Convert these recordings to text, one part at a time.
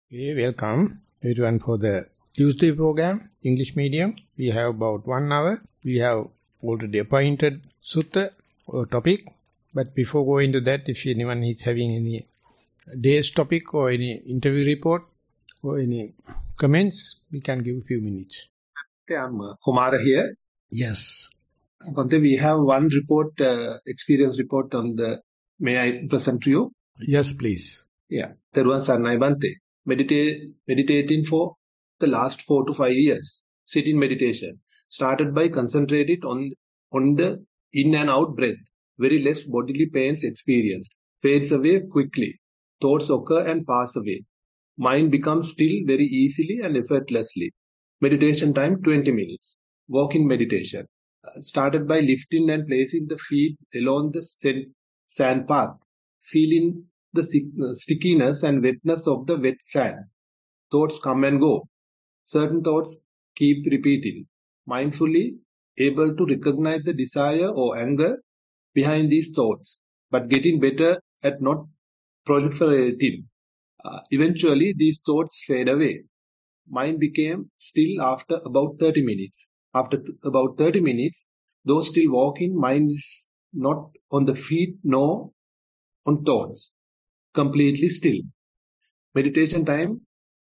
Okay, welcome everyone for the Tuesday program, English medium. We have about 1 hour. We have already appointed sutta or topic. But before going to that, if anyone is having any day's topic or any interview report or any comments, we can give a few minutes. I'm Kumara here. Yes. Bhante, we have one report, experience report on the, may I present to you? Yes, please. Yeah. Teruvan Sarnai Bhante. Meditating for the last 4 to 5 years. Sitting meditation. Started by concentrated on the in and out breath. Very less bodily pains experienced. Fades away quickly. Thoughts occur and pass away. Mind becomes still very easily and effortlessly. Meditation time 20 minutes. Walking meditation. Started by lifting and placing the feet along the sand path. Feeling the stickiness and wetness of the wet sand. Thoughts come and go. Certain thoughts keep repeating. Mindfully able to recognize the desire or anger behind these thoughts, but getting better at not proliferating. Eventually, these thoughts fade away. Mind became still after about 30 minutes. After about 30 minutes, though still walking, mind is not on the feet nor on thoughts. Completely still. Meditation time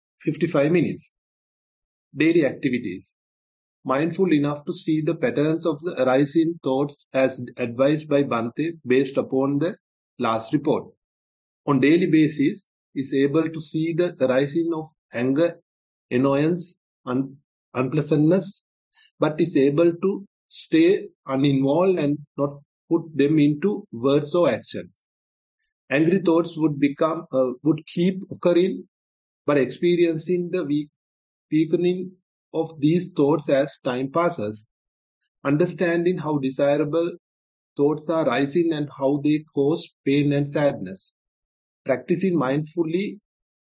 55 minutes. Daily activities. Mindful enough to see the patterns of the arising thoughts as advised by Bhante based upon the last report. On daily basis, is able to see the arising of anger, annoyance, unpleasantness, but is able to stay uninvolved and not put them into words or actions. Angry thoughts would keep occurring, but experiencing the weakening of these thoughts as time passes, understanding how desirable thoughts are rising and how they cause pain and sadness, practicing mindfully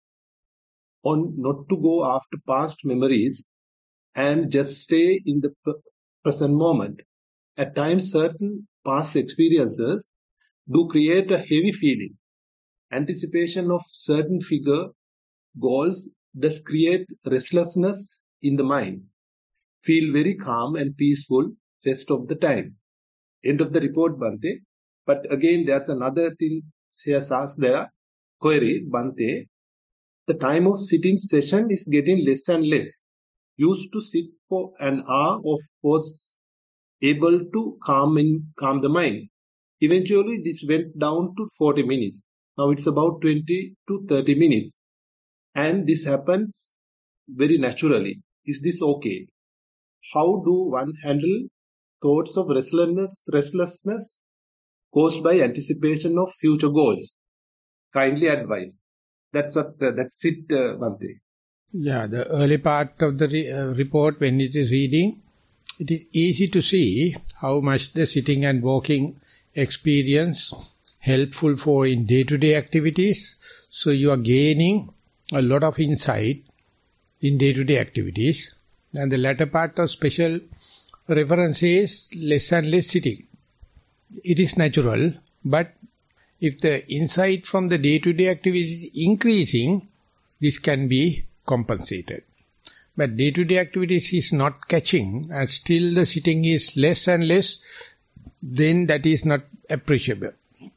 on not to go after past memories and just stay in the present moment. At times, certain past experiences do create a heavy feeling. Anticipation of certain figure goals does create restlessness in the mind. Feel very calm and peaceful rest of the time. End of the report, Bhante. But again, there's another thing she has asked there. Query, Bhante. The time of sitting session is getting less and less. Used to sit for an hour or was able to calm the mind. Eventually, this went down to 40 minutes. Now it's about 20 to 30 minutes. And this happens very naturally. Is this okay? How do one handle thoughts of restlessness caused by anticipation of future goals? Kindly advise. That's it, Bhante. Yeah, the early part of the report, when it is reading, it is easy to see how much the sitting and walking experience helpful for in day-to-day activities. So you are gaining a lot of insight in day-to-day activities. And the latter part of special reference is less and less sitting. It is natural, but if the insight from the day-to-day activities is increasing, this can be compensated. But day-to-day activities is not catching, and still the sitting is less and less, then that is not appreciable.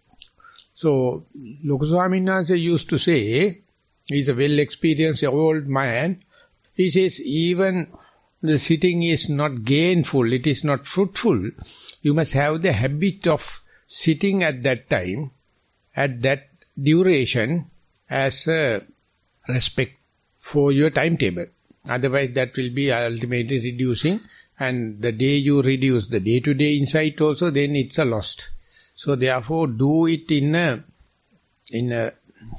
So, Lokaswami Nasa used to say, he's a well-experienced old man, he says even the sitting is not gainful, it is not fruitful. You must have the habit of sitting at that time, at that duration, as a respect for your timetable. Otherwise that will be ultimately reducing, and the day you reduce the day-to-day insight also, then it's a lost. So therefore do it in a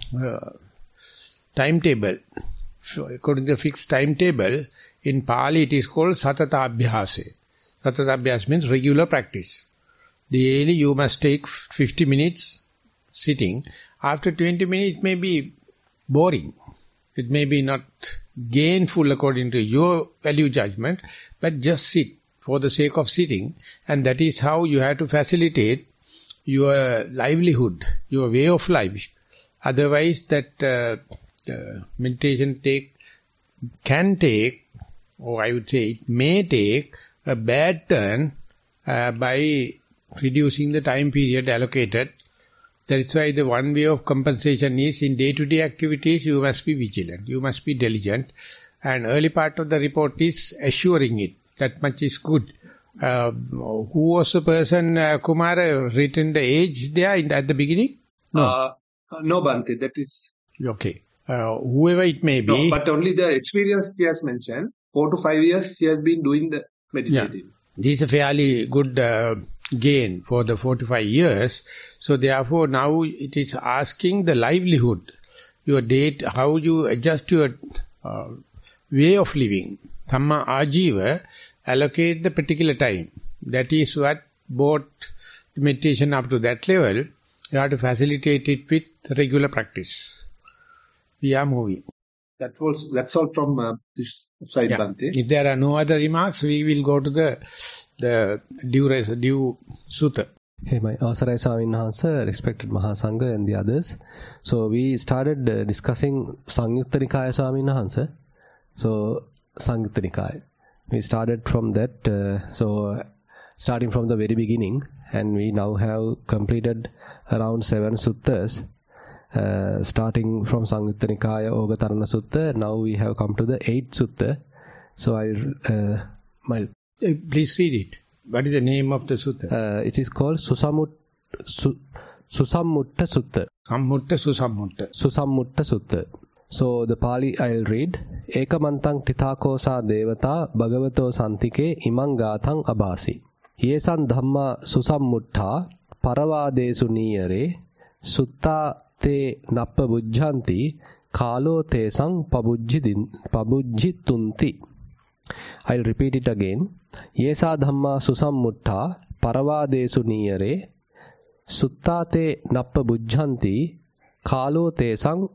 timetable. So according to the fixed timetable, in Pali it is called satata abhyase. Satata abhyase means regular practice. Daily you must take 50 minutes sitting. After 20 minutes it may be boring. It may be not gainful according to your value judgment, but just sit for the sake of sitting, and that is how you have to facilitate your livelihood, your way of life. Otherwise that the meditation can take, or I would say it may take a bad turn by reducing the time period allocated. That is why the one way of compensation is in day-to-day activities you must be vigilant, you must be diligent, and early part of the report is assuring it. That much is good. Who was the person, Kumara, written the age there at the beginning? No, Bhante, that is... Okay. Whoever it may be. No, but only the experience she has mentioned. 4 to 5 years she has been doing the meditating. Yeah. This is a fairly good gain for the 4 to 5 years. So therefore now it is asking the livelihood, your date, how you adjust your way of living. Thamma Ajiva, allocate the particular time. That is what brought meditation up to that level. You have to facilitate it with regular practice. We are moving. That's all from this side, Bhante. If there are no other remarks, we will go to the due sutta. Hey, my Asarai Swamini Hansa, respected Mahasangha and the others. So we started discussing Sangyutta Nikaya Swamini Hansa. So Sangyutta Nikaya. We started from that, so starting from the very beginning, and we now have completed around 7 suttas, starting from Sangyutta Nikaya, Ogatarana Sutta. Now we have come to the 8th sutta. So please read it. What is the name of the sutta? It is called Susammutta Sutta. Susammutta Sutta. So the Pali I'll read. Ekamantang tithakosa devata bhagavato santike imang gathang abasi. Yesan dhamma susammutta paravadesu niyare sutta te nappa bujjanti kalo te sang pabujjitunti. I'll repeat it again. Yesa dhamma susammutta paravadesu niyare sutta te nappa bujjanti kalo te sang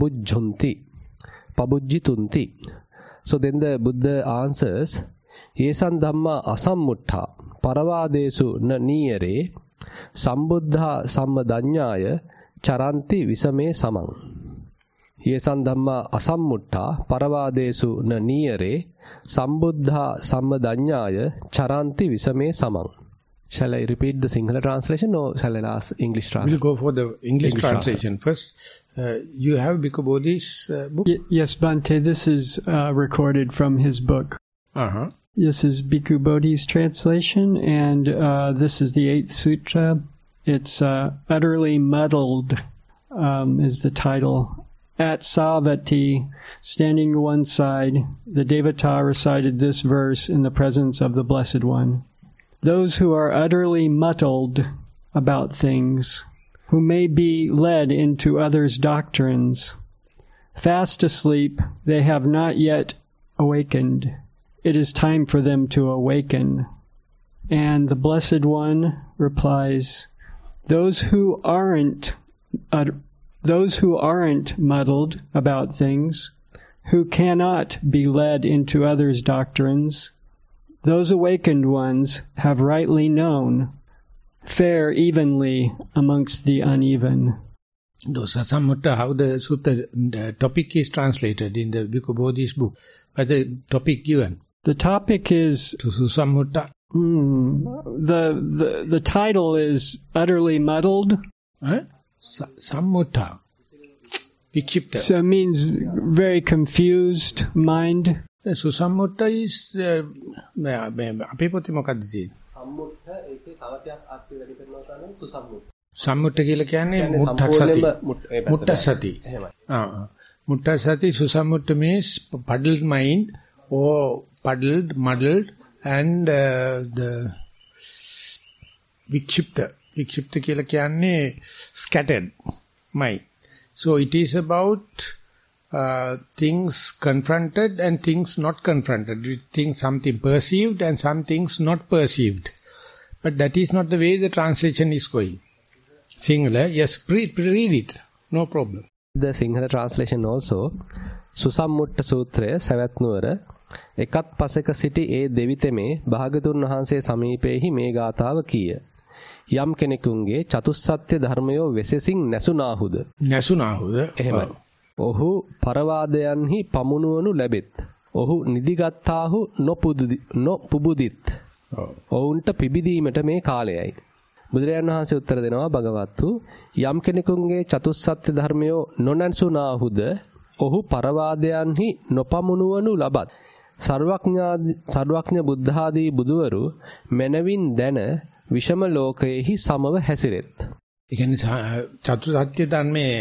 pabujjitunti. So then the Buddha answers, Yesan dhamma asammutta paravadesu na niyare sambuddha sammadanyaya charanti visame samang. Yesan dhamma asammutta paravadesu na niyare sambuddha sammadanyaya charanti visame samang. Shall I repeat the Sinhala translation or shall I ask English translation? We'll go for the English translation first. You have Bhikkhu Bodhi's book? Yes, Bhante, this is recorded from his book. Uh-huh. This is Bhikkhu Bodhi's translation, and this is the 8th sutra. It's Utterly Muddled is the title. At Savatthi, standing to one side, the Devata recited this verse in the presence of the Blessed One. Those who are utterly muddled about things, who may be led into others' doctrines, fast asleep, they have not yet awakened. It is time for them to awaken. And the Blessed One replies, those who aren't muddled about things, who cannot be led into others' doctrines, those awakened ones have rightly known, fare evenly amongst the uneven. Susammutta, how the sutta, the topic is translated in the Bhikkhu Bodhi's book. What's the topic given? The topic is... To Susammutta? The title is Utterly Muddled. Sammutta. Vikshipta. So it means very confused mind. Susammutta is... අපේ පොතේ මොකක්ද තියෙන්නේ? සම්මුත්ත ඒකේ තව ටිකක් අර්ථය වැඩි කරනවා තමයි සුසම්මුත්ත. සම්මුත්ත කියලා කියන්නේ මුට්ටසති. මුට්ටසති. එහෙමයි. Muttасati Susammutta means puddled mind or muddled and the Vikshipta. Vikshipta කියලා කියන්නේ scattered mind. So it is about things confronted and things not confronted. Things something perceived and some things not perceived. But that is not the way the translation is going. Singular, yes, read it, no problem. The Sinhala translation also, Susammutta Sutra, සවැත් නුවර එකත් පසක සිටි ඒ දෙවිතෙමේ භාගතුන් වහන්සේ සමීපෙහි මේ ගාථාව කීය. යම් කෙනෙකුගේ චතුස්සත්‍ය ධර්මයෝ වෙසෙසින් නැසුනාහුද. නැසුනාහුද. එහෙමයි. ඔහු පරවාදයන්හි පමුණුවනු ලැබෙත්. ඔහු නිදිගත්තාහු නොපුබුදිත්. ඔවුන්ට පිබිදීමට මේ කාලයයි. බුදුරජාණන් වහන්සේ උත්තර දෙනවා භගවත්තු යම් කෙනෙකුගේ චතුස්සත්‍ය ධර්මයෝ නොනැසුනාහුද ඔහු පරවාදයන්හි නොපමුණුවනු ලබත්. සර්වඥ බුද්ධාදී බුදුවරු මනවින් දැන විෂම ලෝකයේහි සමව හැසිරෙත්. ඒ කියන්නේ චතුස්සත්‍ය ධර්මයේ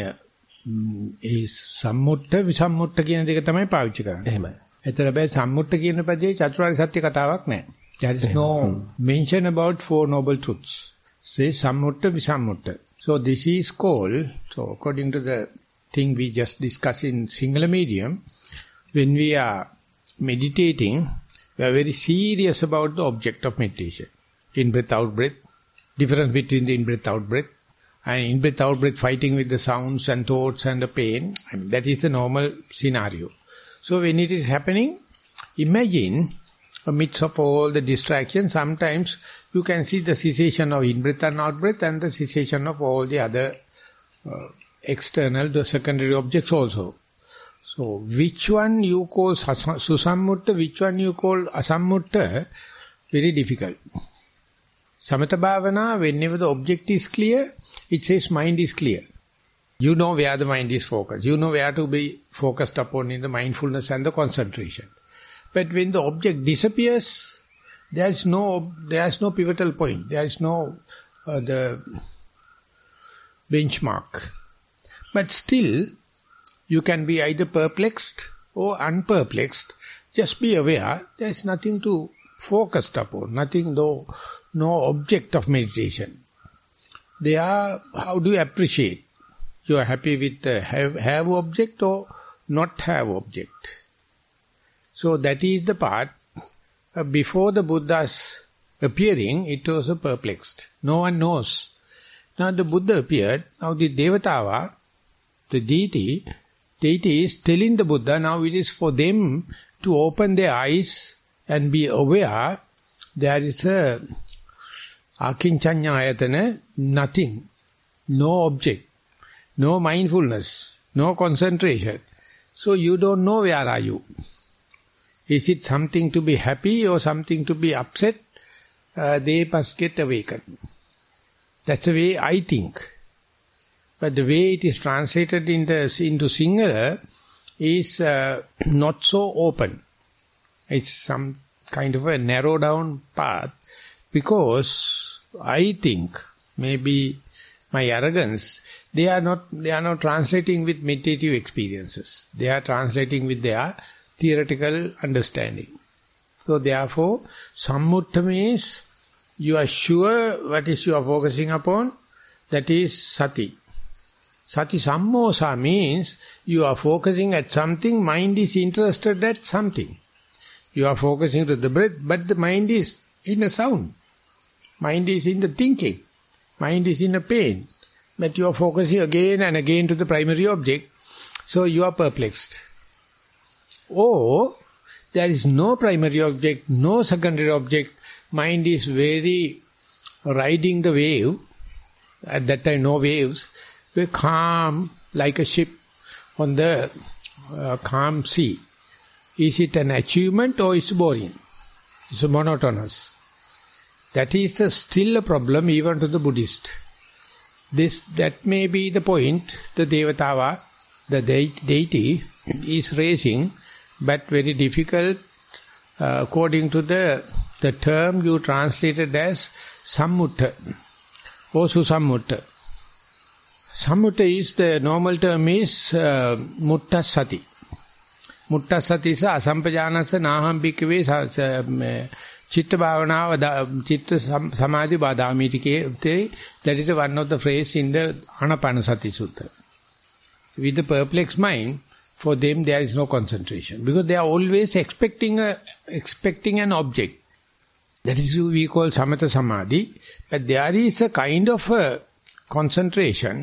ඒ සම්මුට්ඨ විසම්මුට්ඨ කියන දෙක තමයි පාවිච්චි කරන්නේ. එහෙමයි. ඒතර බෑ සම්මුට්ඨ කියන පදේ චතුරාර්ය සත්‍ය කතාවක් නැහැ. There is no mention about four noble truths. Say sammutta visammutta. So this is called, so according to the thing we just discussed in Sinhala medium, when we are meditating, we are very serious about the object of meditation. In breath, out breath, difference between the in breath, out breath, and in breath, out breath fighting with the sounds and thoughts and the pain. I mean, that is the normal scenario. So when it is happening, imagine amidst of all the distractions, sometimes you can see the cessation of in-breath and out-breath and the cessation of all the other external, the secondary objects also. So, which one you call susammutta, which one you call asammutta, very difficult. Samatha Bhavana, whenever the object is clear, it says mind is clear. You know where the mind is focused. You know where to be focused upon in the mindfulness and the concentration. But when the object disappears, there is no pivotal point. There is no the benchmark. But still, you can be either perplexed or unperplexed. Just be aware, there is nothing to focus upon, no object of meditation. How do you appreciate? You are happy with the have object or not have object? So that is the part, before the Buddha's appearing, it was perplexed. No one knows. Now the Buddha appeared, now the Devatava, the deity is telling the Buddha, now it is for them to open their eyes and be aware there is a akinchanya ayatana, nothing, no object, no mindfulness, no concentration. So you don't know where are you. Is it something to be happy or something to be upset? They must get awakened. That's the way I think. But the way it is translated into Sinhala is not so open. It's some kind of a narrow down path. Because I think, maybe my arrogance, they are not translating with meditative experiences. They are translating with their theoretical understanding. So therefore, sammutta means you are sure what is you are focusing upon, that is sati. Sati sammosa means you are focusing at something, mind is interested at something. You are focusing to the breath, but the mind is in a sound. Mind is in the thinking. Mind is in a pain. But you are focusing again and again to the primary object, so you are perplexed. Or, there is no primary object, no secondary object, mind is very riding the wave, at that time no waves, very calm like a ship on the calm sea. Is it an achievement or is it boring? It's monotonous. That is still a problem even to the Buddhist. That may be the point the Devatava, the deity, is raising, but very difficult according to the term you translated as sammutta or susammutta. Sammutta is, the normal term is muttasati. Muttasati is asampajanasa naham bhikkhave chitta bhavana chitta samadhi badhamitike. That is one of the phrase in the Anapanasati Sutta. With the perplexed mind, for them there is no concentration. Because they are always expecting an object. That is what we call samatha samadhi. But there is a kind of a concentration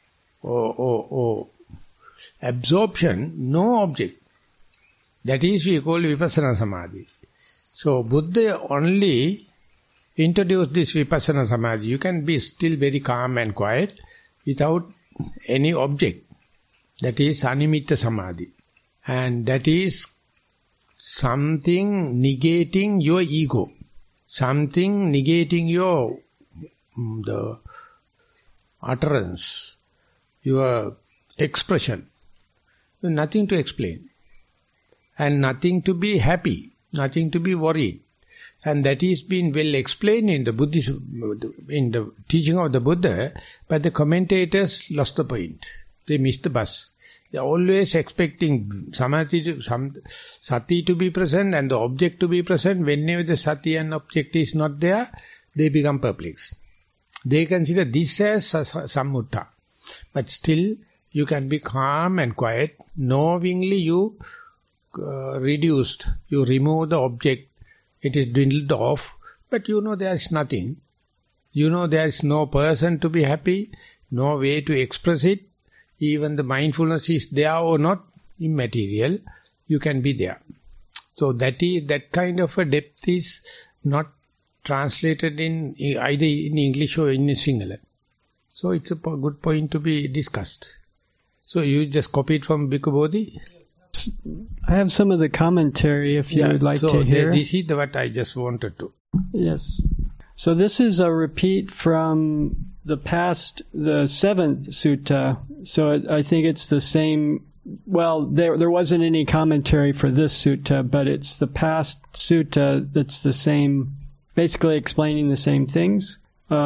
or absorption, no object. That is we call vipassana samadhi. So Buddha only introduced this vipassana samadhi. You can be still very calm and quiet without any object. That is Animitta Samadhi. And that is something negating your ego. Something negating your the utterance, your expression. Nothing to explain. And nothing to be happy, nothing to be worried. And that is been well explained in the Buddhism, in the teaching of the Buddha, but the commentators lost the point. They missed the bus. They are always expecting sati to be present and the object to be present. Whenever the sati and object is not there, they become perplexed. They consider this as sammutta. But still, you can be calm and quiet. Knowingly you reduced, you remove the object. It is dwindled off, but you know there is nothing. You know there is no person to be happy, no way to express it. Even the mindfulness is there or not, immaterial, you can be there. So that kind of a depth is not translated in either in English or in Sinhala. So it's a good point to be discussed. So you just copied from Bhikkhu Bodhi? I have some of the commentary if you would like to hear. This is what I just wanted to. Yes. So this is a repeat from the past, the 7th sutta. So I think it's the same. Well, there wasn't any commentary for this sutta, but it's the past sutta that's the same, basically explaining the same things.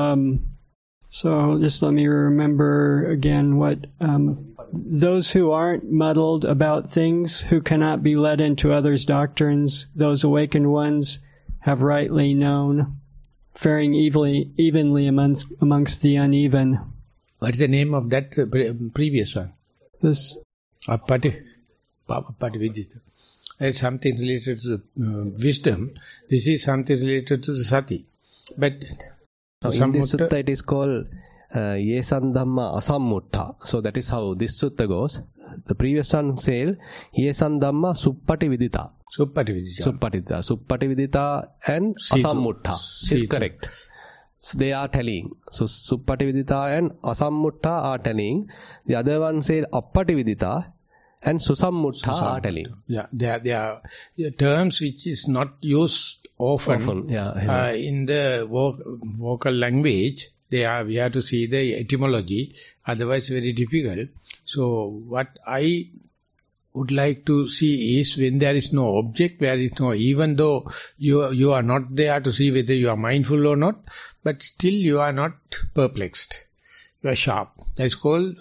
So just let me remember again what those who aren't muddled about things, who cannot be led into others' doctrines, those awakened ones have rightly known, faring evenly amongst the uneven. What is the name of that previous one? This Appati Vidita. It's something related to the wisdom. This is something related to the sati. But in this sutta it is called Yesan Dhamma Asammutta. So that is how this sutta goes. The previous one says Yesan Dhamma Suppati Vidita. Suppati Vidita and Asammutta is correct. So they are telling. So Suppati Vidita and Asammutta are telling. The other one says Appati Vidita and Susammutta are telling. Yeah, they are terms which is not used often in the vocal language. We have to see the etymology, otherwise very difficult. So what I would like to see is when there is no object, where is no, even though you are not there to see whether you are mindful or not, but still you are not perplexed. You are sharp. That is called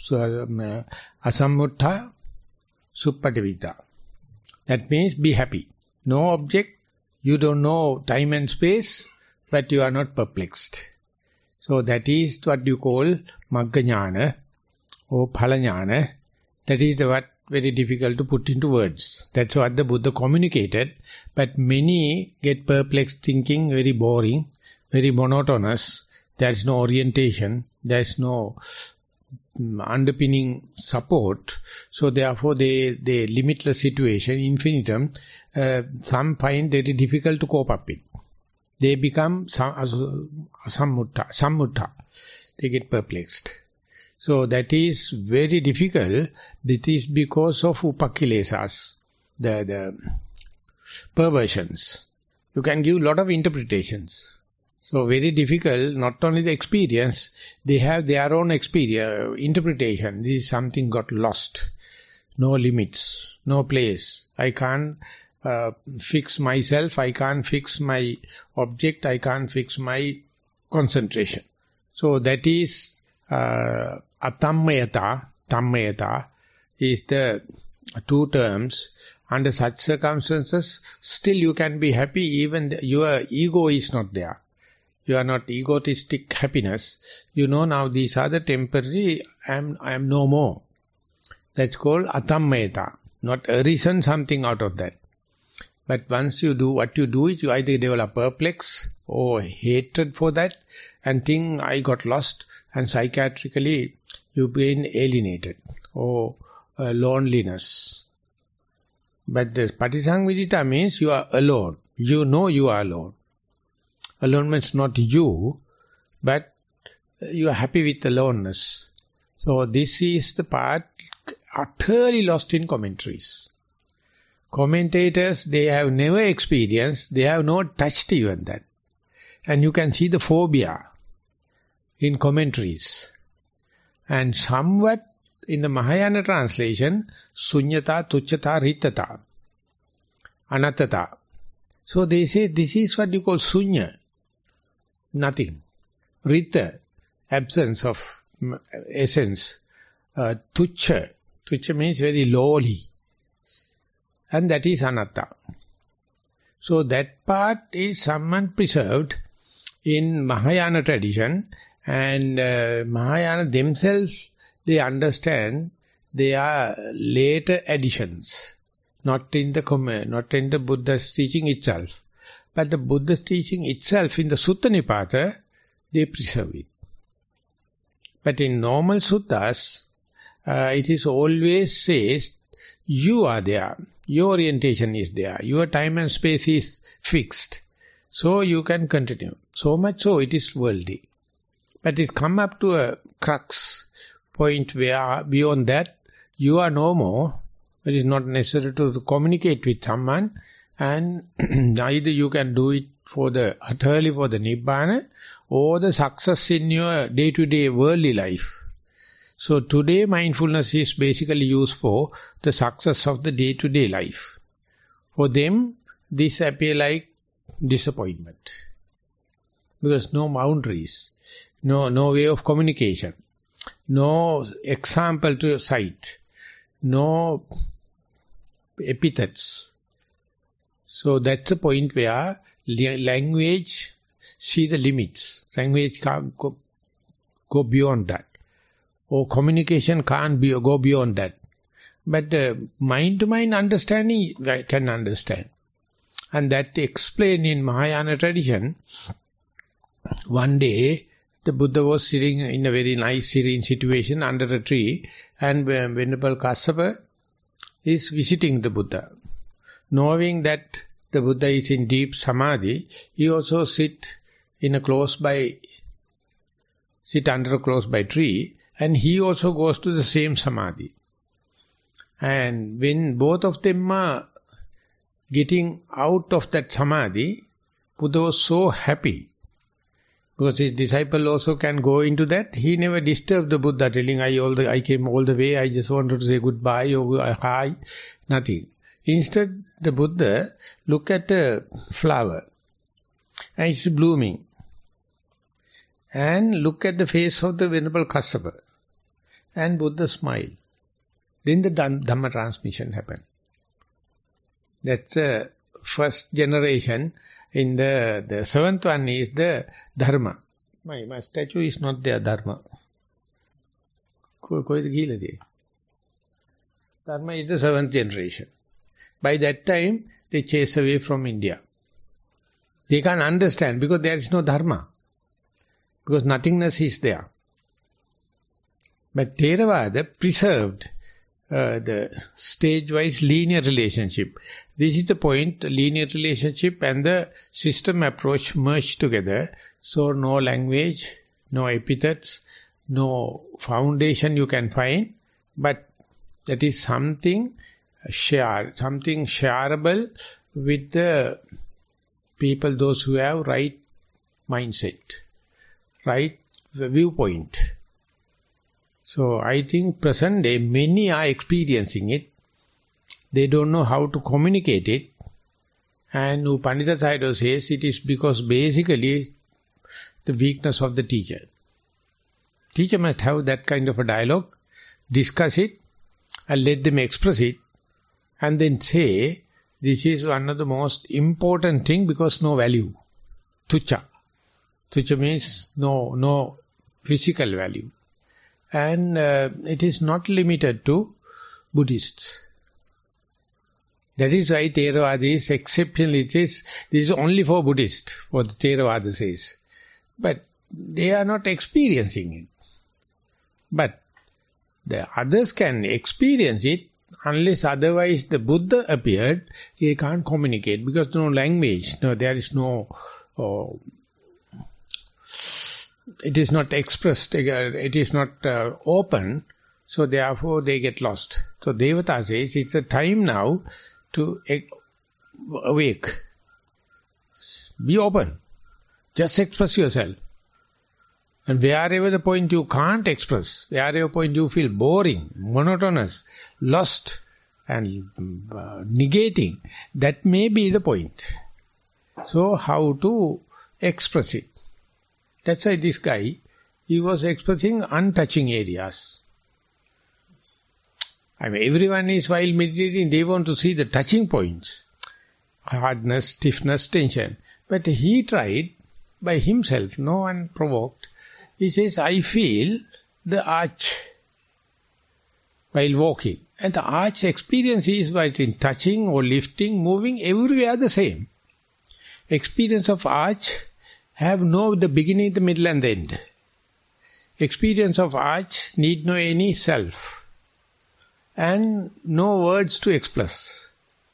Asammutta Suppativita. That means be happy. No object, you don't know time and space, but you are not perplexed. So that is what you call Magga Jnana or Phala Jnana. That is what very difficult to put into words. That's what the Buddha communicated. But many get perplexed thinking very boring, very monotonous. There is no orientation. There is no underpinning support. So therefore the limitless situation, infinitum, some find very difficult to cope up with. They become sammutta. They get perplexed. So that is very difficult. This is because of upakilesas, the perversions. You can give a lot of interpretations. So very difficult, not only the experience, they have their own experience, interpretation. This is something got lost. No limits, no place. I can't fix myself, I can't fix my object, I can't fix my concentration. So that is atammayata, tammayata is the two terms. Under such circumstances, still you can be happy even your ego is not there. You are not egotistic happiness. You know now these are the temporary, I am no more. That's called atammayata, not a reason something out of that. But once you do what you do is you either develop perplex or hatred for that and think I got lost, and psychiatrically you've been alienated or loneliness. But the Patisangvidita means you are alone. You know you are alone. Alone means not you, but you are happy with aloneness. So this is the part utterly lost in commentaries. Commentators, they have never experienced, they have not touched even that. And you can see the phobia in commentaries. And somewhat in the Mahayana translation, sunyata, tuchata, ritata, anattata. So they say this is what you call sunya, nothing. Rita, absence of essence. Tucha, tucha means very lowly. And that is anatta. So that part is somewhat preserved in Mahayana tradition, and Mahayana themselves, they understand they are later additions, not in the Buddha's teaching itself. But the Buddha's teaching itself in the Sutta Nipata, they preserve it. But in normal suttas, it is always says, you are there, your orientation is there, your time and space is fixed, so you can continue. So much so it is worldly. But it come up to a crux point where beyond that, you are no more. It is not necessary to communicate with someone, and neither you can do it utterly for the Nibbana, or the success in your day-to-day worldly life. So today mindfulness is basically used for the success of the day-to-day life. For them, this appear like disappointment. Because no boundaries, no way of communication, no example to cite, no epithets. So that's the point where language see the limits. Language can't go beyond that. Or communication can't go beyond that. But mind-to-mind understanding can understand. And that explained in Mahayana tradition. One day, the Buddha was sitting in a very nice serene situation under a tree, and Venerable Kassapa is visiting the Buddha. Knowing that the Buddha is in deep samadhi, he also sit under a close by tree, and he also goes to the same samadhi. And when both of them are getting out of that samadhi, Buddha was so happy. Because his disciple also can go into that. He never disturbed the Buddha, telling, I came all the way, I just wanted to say goodbye or hi, nothing. Instead, the Buddha look at a flower, and it's blooming. And look at the face of the Venerable Kassapa. And Buddha smiled. Then the Dhamma transmission happened. That's the first generation. In the seventh one is the Dharma. My statue is not there, Dharma. Dharma is the seventh generation. By that time, they chase away from India. They can't understand because there is no Dharma. Because nothingness is there. But Theravada preserved the stage-wise linear relationship. This is the point, linear relationship and the system approach merged together. So no language, no epithets, no foundation you can find, but that is something shared, something shareable with the people, those who have right mindset, right viewpoint. So I think present day many are experiencing it. They don't know how to communicate it. And Pandita Sayadaw says it is because basically the weakness of the teacher. Teacher must have that kind of a dialogue, discuss it and let them express it, and then say this is one of the most important thing because no value. Tucha. Tucha means no physical value. And it is not limited to Buddhists. That is why Theravada is exceptional. It says this is only for Buddhists, what the Theravada says. But they are not experiencing it. But the others can experience it unless otherwise the Buddha appeared, he can't communicate because no language, there is no... it is not expressed, it is not open, So therefore they get lost. So Devata says it's a time now to awake. Be open. Just express yourself. And wherever the point you can't express, wherever point you feel boring, monotonous, lost and negating, that may be the point. So how to express it? That's why this guy, he was expressing untouching areas. I mean, everyone is, while meditating, they want to see the touching points. Hardness, stiffness, tension. But he tried by himself, no one provoked. He says, I feel the arch while walking. And the arch experience is while in touching or lifting, moving, everywhere the same. Experience of arch have no the beginning, the middle and the end. Experience of arch need no any self. And no words to express.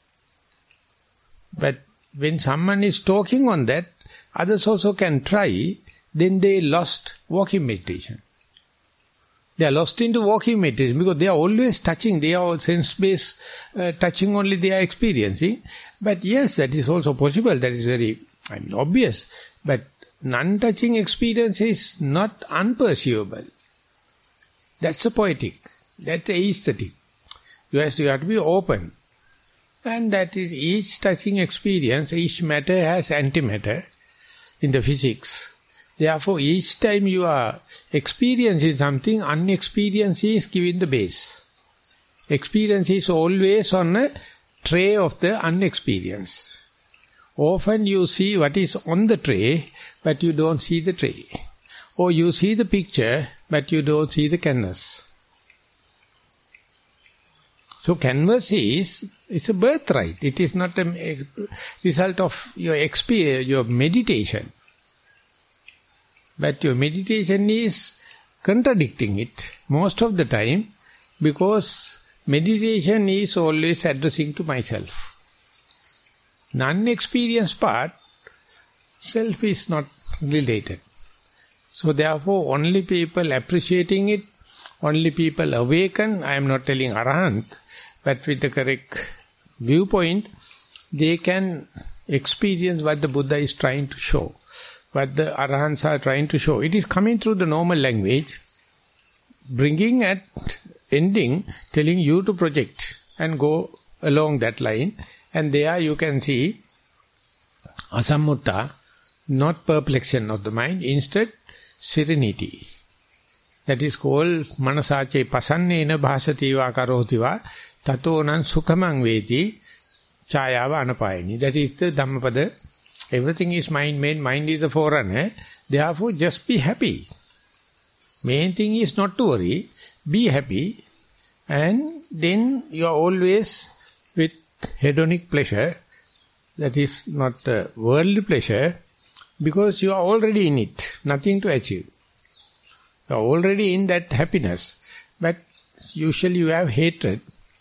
But when someone is talking on that, others also can try, then they lost walking meditation. They are lost into walking meditation because they are always touching, they are sense-based touching only they are experiencing. But yes, that is also possible, that is very obvious. But non-touching experience is not unperceivable. That's a poetic, that's a aesthetic. You have to be open. And that is each touching experience, each matter has antimatter in the physics. Therefore, each time you are experiencing something, unexperience is giving the base. Experience is always on a tray of the unexperienced. Often you see what is on the tray, but you don't see the tray. Or you see the picture, but you don't see the canvas. So canvas is a birthright. It is not a result of your experience, your meditation. But your meditation is contradicting it most of the time, because meditation is always addressing to myself. Non-experienced part, self is not related. So therefore only people appreciating it, only people awaken, I am not telling Arahant, but with the correct viewpoint, they can experience what the Buddha is trying to show, what the Arahants are trying to show. It is coming through the normal language, bringing at ending, telling you to project and go along that line. And there you can see asammutta, not perplexion of the mind, instead serenity. That is called manasache pasannena bhasativa karotiva tatonam sukhamang veti chayava anapayani. That is the Dhammapada. Everything is mind-made, mind is the forerunner. Therefore, just be happy. Main thing is not to worry, be happy, and then you are always with hedonic pleasure. That is not worldly pleasure, because you are already in it, nothing to achieve. You are already in that happiness, but usually you have hatred.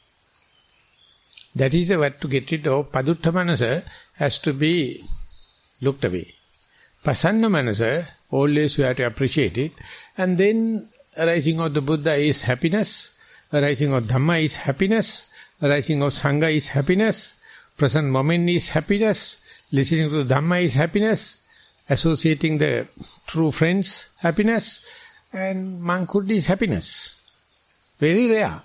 That is what to get rid of. Padutta manasa has to be looked away. Pasanna manasa, always you have to appreciate it. And then arising of the Buddha is happiness, arising of Dhamma is happiness, arising of Sangha is happiness, present moment is happiness, listening to the Dhamma is happiness, associating the true friends, happiness, and monkhood is happiness. Very rare.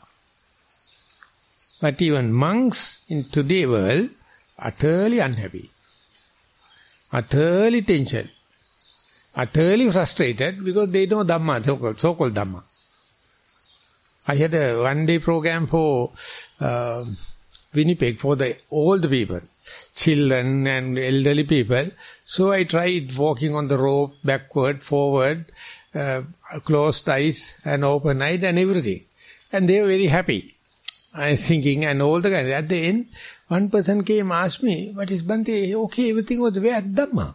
But even monks in today's world are utterly unhappy, utterly tension, utterly frustrated because they know Dhamma, so-called Dhamma. I had a one-day program for Winnipeg for the old people, children and elderly people. So I tried walking on the rope, backward, forward, closed eyes and open eyes and everything. And they were very happy. I was singing and all the guys. At the end, one person came and asked me, "What is Bhante? Okay, everything was where Dhamma?"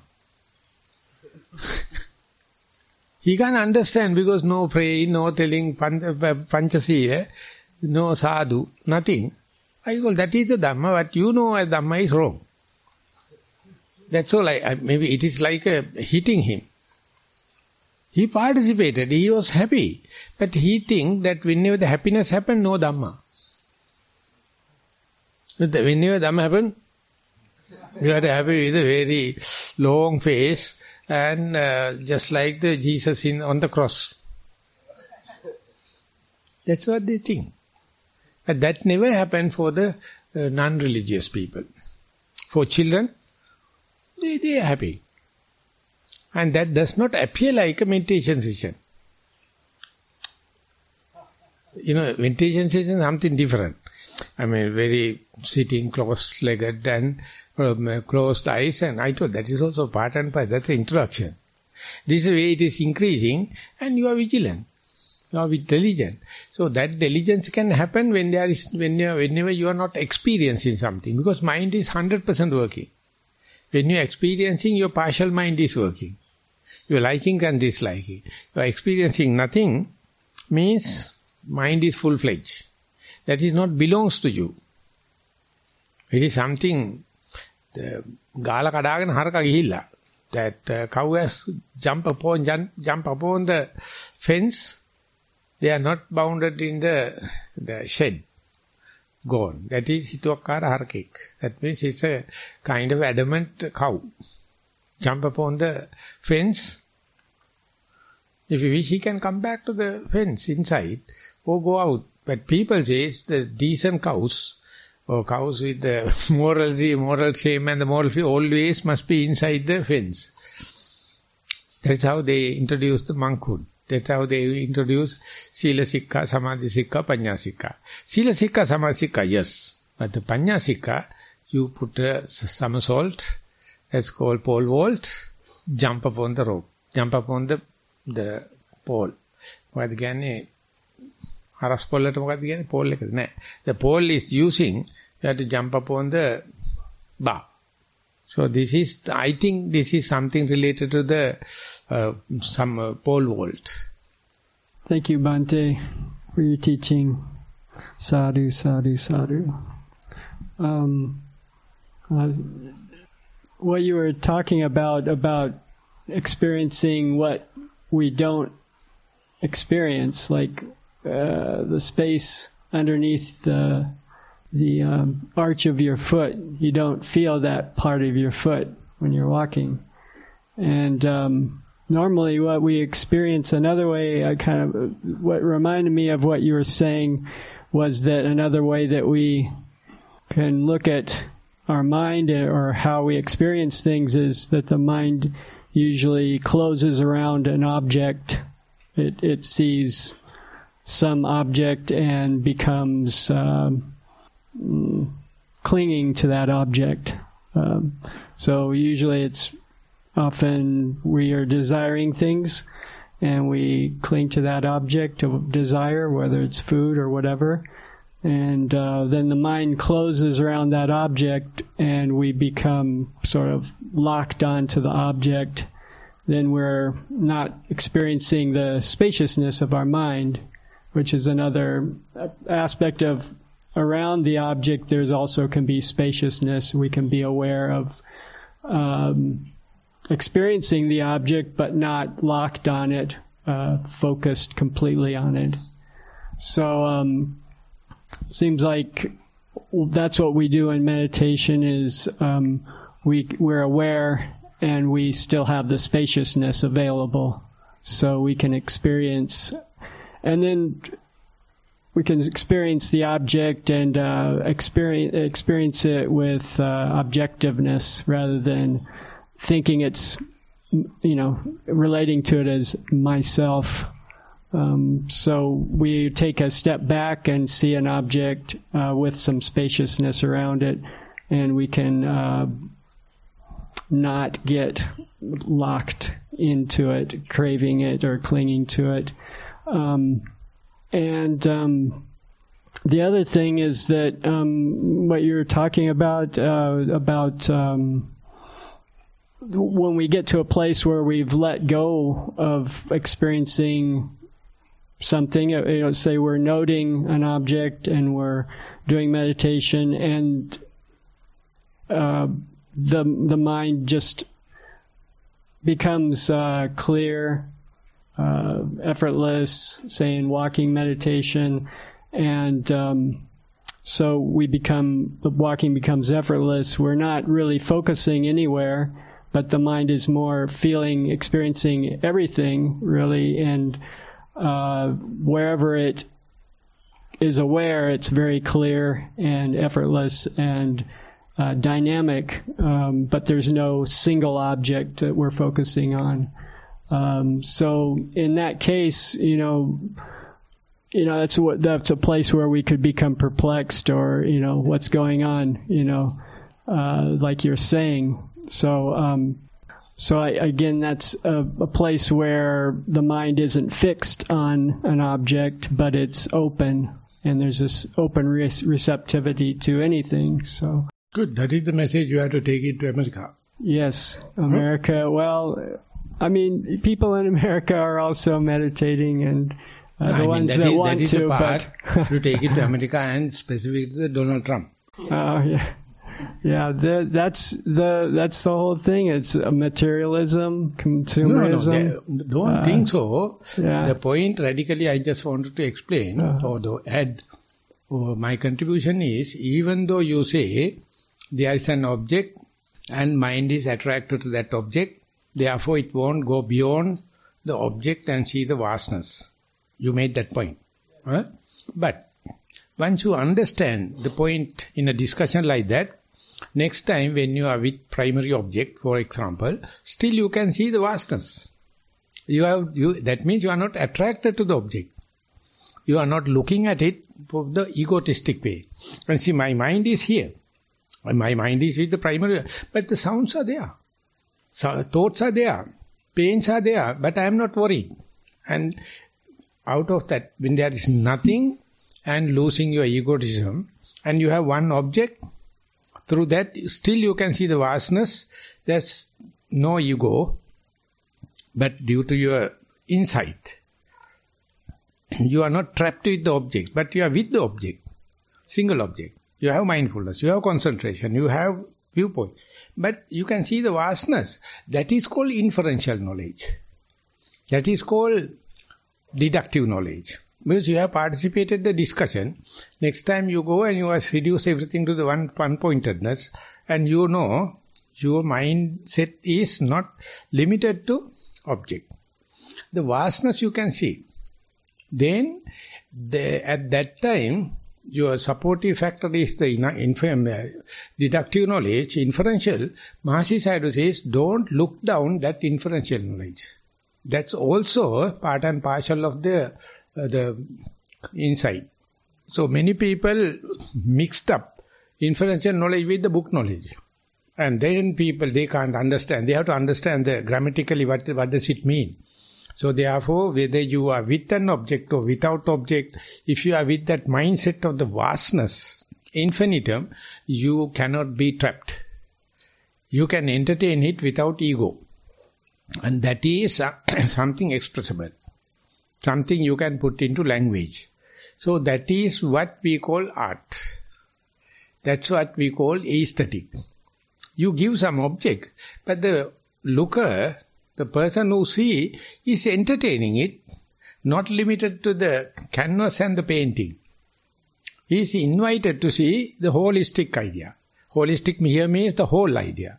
He can't understand because no praying, no telling Panchasila, no sadhu, nothing. I go, that is the Dhamma, what you know as Dhamma is wrong. That's all. Maybe it is like hitting him. He participated, he was happy. But he think that whenever the happiness happen, no Dhamma. Whenever Dhamma happen, you are happy with a very long face and just like the Jesus on the cross. That's what they think. But that never happened for the non-religious people. For children, they are happy. And that does not appear like a meditation session. Meditation session is something different. Very sitting cross-legged and closed eyes, and I thought that is also part and part. That's the introduction. This way it is increasing, and you are vigilant. You are diligent. So that diligence can happen whenever you are not experiencing something, because mind is 100% working. When you are experiencing, your partial mind is working. You are liking and disliking. You are experiencing nothing, means mind is full-fledged. That is not belongs to you. It is something, gala kadagen haraka gihilla. That cow has jump upon the fence. They are not bounded in the shed. Gone. That is hituakkara harakek. That means it's a kind of adamant cow. Jump upon the fence. If you wish, he can come back to the fence inside or go out. But people say the decent cows, or cows with the moral shame and the moral fear, always must be inside the fence. That's how they introduce the monkhood. That's how they introduce Sila Sikha, Samadhi Sikha, Panya Sikha. Sila Sikha, Samadhi Sikha, yes. But the Panya Sikha, you put a somersault, that's called pole vault, jump upon the rope, jump upon the pole. The pole is using, you have to jump upon the bar. So I think this is something related to the some pole vault. Thank you, Bhante, for your teaching. Sadhu, sadhu, sadhu. What you were talking about experiencing what we don't experience, like the space underneath the arch of your foot. You don't feel that part of your foot when you're walking. And normally what we experience another way, what reminded me of what you were saying was that another way that we can look at our mind or how we experience things is that the mind usually closes around an object. It sees some object and becomes clinging to that object. So usually it's often we are desiring things and we cling to that object of desire, whether it's food or whatever. And then the mind closes around that object and we become sort of locked onto the object. Then we're not experiencing the spaciousness of our mind, which is another aspect of around the object. There's also can be spaciousness. We can be aware of experiencing the object, but not locked on it, focused completely on it. So seems like that's what we do in meditation is we're aware and we still have the spaciousness available. So we can experience, and then we can experience the object and experience it with objectiveness rather than thinking it's, relating to it as myself. So we take a step back and see an object with some spaciousness around it, and we can not get locked into it, craving it or clinging to it. And the other thing is that what you're talking about when we get to a place where we've let go of experiencing something, say we're noting an object and we're doing meditation, and the mind just becomes clear effortless, say in walking meditation, and so the walking becomes effortless. We're not really focusing anywhere, but the mind is more feeling, experiencing everything, really, and wherever it is aware, it's very clear and effortless and dynamic, but there's no single object that we're focusing on. So in that case, that's a place where we could become perplexed, or what's going on, like you're saying. So again, that's a place where the mind isn't fixed on an object, but it's open, and there's this open receptivity to anything. So good. That is the message you have to take it to America. Yes, America. Well, I mean, people in America are also meditating, and the ones that want to. That is the part to take it to America, and specifically Donald Trump. Yeah, that's the whole thing. It's materialism, consumerism. No, don't think so. Yeah. The point radically I just wanted to explain or to add. My contribution is, even though you say there is an object and mind is attracted to that object, therefore it won't go beyond the object and see the vastness. You made that point. Right? But once you understand the point in a discussion like that, next time when you are with primary object, for example, still you can see the vastness. That means you are not attracted to the object. You are not looking at it for the egotistic way. And see, my mind is here. My mind is with the primary, but the sounds are there. So, thoughts are there. Pains are there, but I am not worried. And out of that, when there is nothing and losing your egotism, and you have one object, through that, still you can see the vastness. There's no ego, but due to your insight, you are not trapped with the object, but you are with the object, single object. You have mindfulness, you have concentration, you have viewpoint. But you can see the vastness. That is called inferential knowledge. That is called deductive knowledge. Because you have participated in the discussion. Next time you go and you reduce everything to the one-pointedness, and you know your mindset is not limited to object. The vastness you can see. Then, at that time, your supportive factor is the deductive knowledge, inferential. Mahasi Sayadaw says, don't look down that inferential knowledge. That's also part and parcel of the insight. So many people mixed up inferential knowledge with the book knowledge. And then people, they can't understand. They have to understand grammatically what does it mean. So therefore, whether you are with an object or without object, if you are with that mindset of the vastness, infinitum, you cannot be trapped. You can entertain it without ego. And that is something expressible. Something you can put into language. So that is what we call art. That's what we call aesthetic. You give some object, but the looker, the person who see, is entertaining it, not limited to the canvas and the painting. He is invited to see the holistic idea. Holistic here means the whole idea.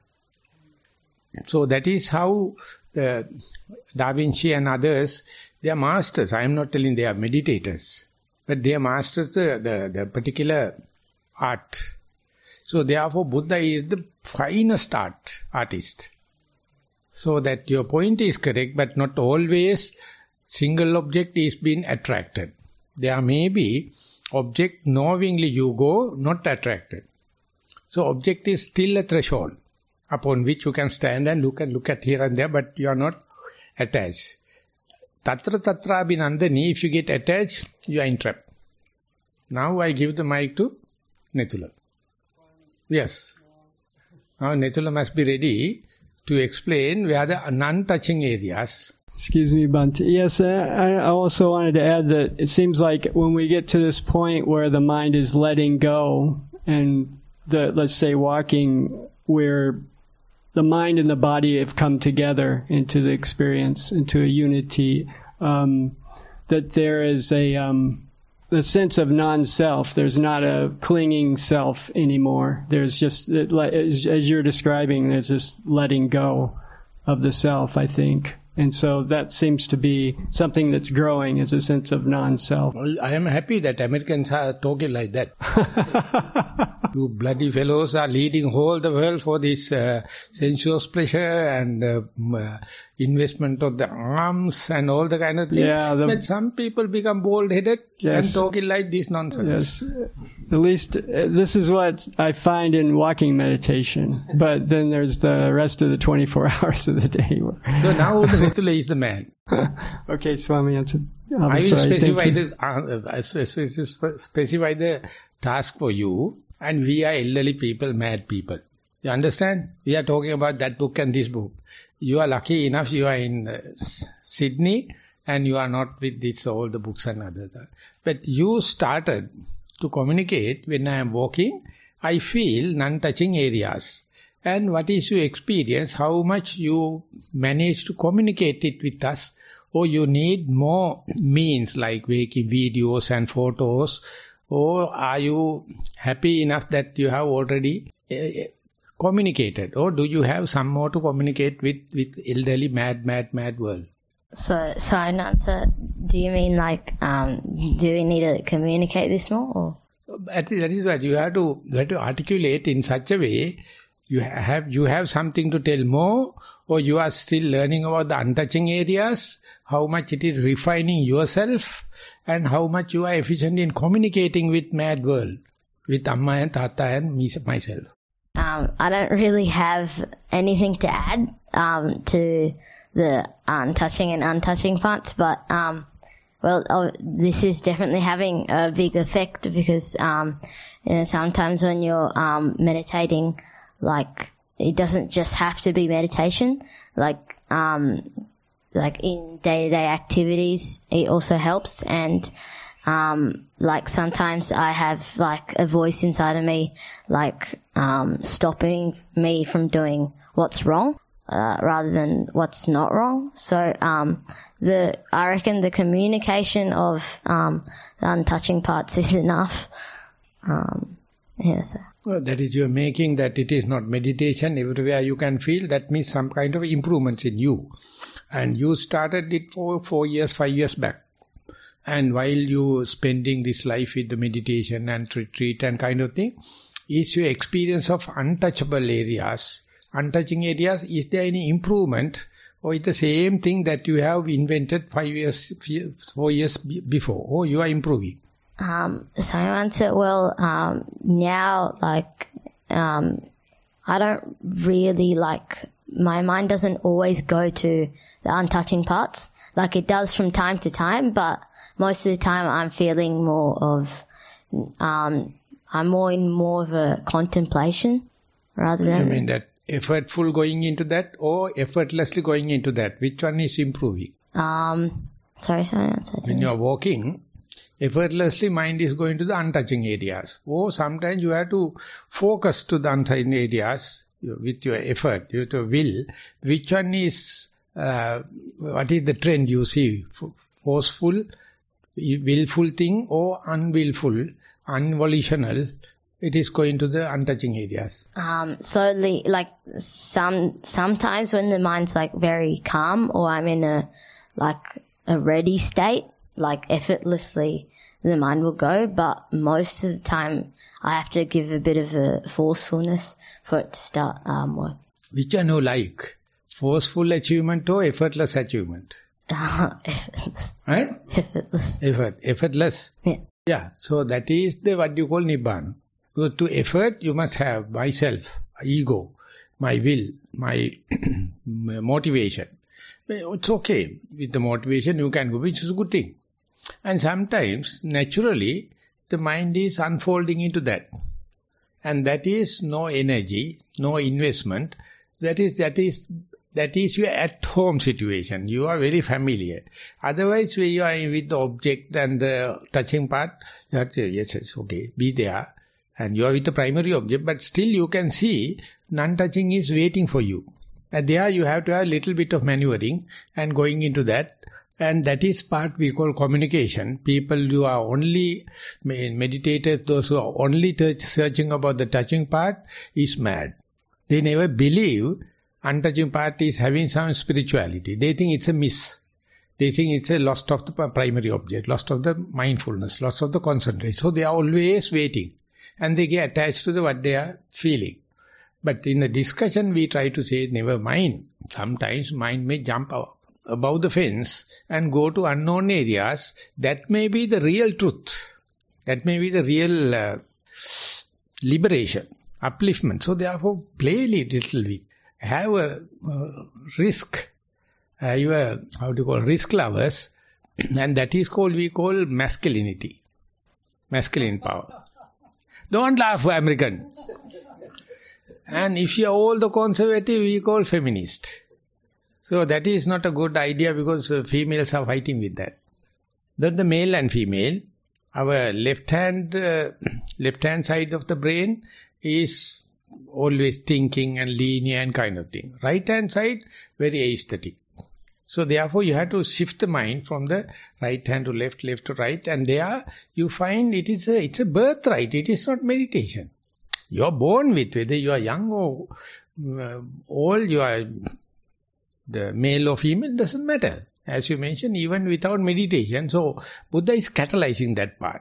So that is how the Da Vinci and others, they are masters. I am not telling they are meditators, but they are masters the particular art. So therefore Buddha is the finest artist. So that your point is correct, but not always single object is being attracted. There may be object knowingly you go, not attracted. So object is still a threshold upon which you can stand and look at here and there, but you are not attached. Tatra tatra abhinandani, if you get attached, you are entrapped. Now I give the mic to Nethula. Yes. Now Nethula must be ready to explain where the non-touching areas. Excuse me, Bhante. Yes, I also wanted to add that it seems like when we get to this point where the mind is letting go and let's say walking, where the mind and the body have come together into the experience, into a unity that there is a sense of non-self. There's not a clinging self anymore. There's just, as you're describing, there's this letting go of the self, I think. And so that seems to be something that's growing, is a sense of non-self. Well, I am happy that Americans are talking like that. You bloody fellows are leading all the world for this sensuous pleasure and investment of the arms and all the kind of thing. Yeah, but some people become bald-headed and talking like this nonsense. Yes, at least this is what I find in walking meditation. But then there's the rest of the 24 hours of the day. So now the Ritula is the man. Okay, Swami answered. I will specify the task for you. And we are elderly people, mad people. You understand? We are talking about that book and this book. You are lucky enough, you are in Sydney and you are not with this, all the books and others. But you started to communicate when I am walking, I feel non-touching areas. And what is your experience? How much you manage to communicate it with us? Or you need more means like making videos and photos? Or are you happy enough that you have already communicated? Or do you have some more to communicate with elderly mad world? So in answer, do you mean like, do we need to communicate this more? Or? That is what you have to articulate in such a way. You have something to tell more, or you are still learning about the untouching areas, how much it is refining yourself, and how much you are efficient in communicating with mad world, with Amma and Tata and myself. I don't really have anything to add to the touching and untouching parts, but this is definitely having a big effect because sometimes when you're meditating, like it doesn't just have to be meditation, like in day-to-day activities it also helps, and like sometimes I have like a voice inside of me like stopping me from doing what's wrong rather than what's not wrong. So I reckon the communication of the untouching parts is enough. So. Well, that is you are making that it is not meditation. Everywhere you can feel, that means some kind of improvements in you. And you started it for 5 years back. And while you spending this life with the meditation and retreat and kind of thing, is your experience of untouchable areas, untouching areas, is there any improvement? Or is the same thing that you have invented 4 years before? Or you are improving? So I answer, now, like, I don't really, like, my mind doesn't always go to the untouching parts. Like, it does from time to time, but most of the time I'm feeling more of, I'm more of a contemplation rather than... You mean that effortful going into that or effortlessly going into that? Which one is improving? Sorry, I answered. When you are walking, effortlessly mind is going to the untouching areas. Or sometimes you have to focus to the untouching areas with your effort, with your will. Which one is, what is the trend you see? Forceful, willful thing or unwillful, unvolitional? It is going to the untouching areas. Slowly, like sometimes when the mind's like very calm or I'm in a ready state, like effortlessly the mind will go, but most of the time I have to give a bit of a forcefulness for it to start work. Which one you like? Forceful achievement or effortless achievement? Effortless. Right? Effortless. Effortless? Yeah. Yeah, so that is the what you call Nibbana. Because to effort you must have myself, ego, my will, my motivation. It's okay. With the motivation you can go, which is a good thing. And sometimes, naturally, the mind is unfolding into that. And that is no energy, no investment. That is your at-home situation. You are very familiar. Otherwise, when you are with the object and the touching part, you have to, yes, okay, be there. And you are with the primary object, but still you can see non-touching is waiting for you. And there you have to have a little bit of maneuvering and going into that. And that is part we call communication. People who are only meditators, those who are only searching about the touching part, is mad. They never believe untouching part is having some spirituality. They think it's a miss. They think it's a loss of the primary object, loss of the mindfulness, loss of the concentration. So they are always waiting. And they get attached to what they are feeling. But in the discussion, we try to say, never mind. Sometimes mind may jump above the fence and go to unknown areas. That may be the real truth. That may be the real liberation, upliftment. So therefore, play a little with. Have a risk. You are, risk lovers. And that is we call masculinity. Masculine power. Don't laugh, American. And if you are all the conservative, we call feminist. So that is not a good idea because females are fighting with that. Then the male and female, our left hand side of the brain is always thinking and linear and kind of thing. Right hand side, very aesthetic. So therefore you have to shift the mind from the right hand to left, left to right, and there you find it's a birthright. It is not meditation. You are born with, whether you are young or old, you are the male or female, doesn't matter. As you mentioned, even without meditation. So Buddha is catalyzing that part.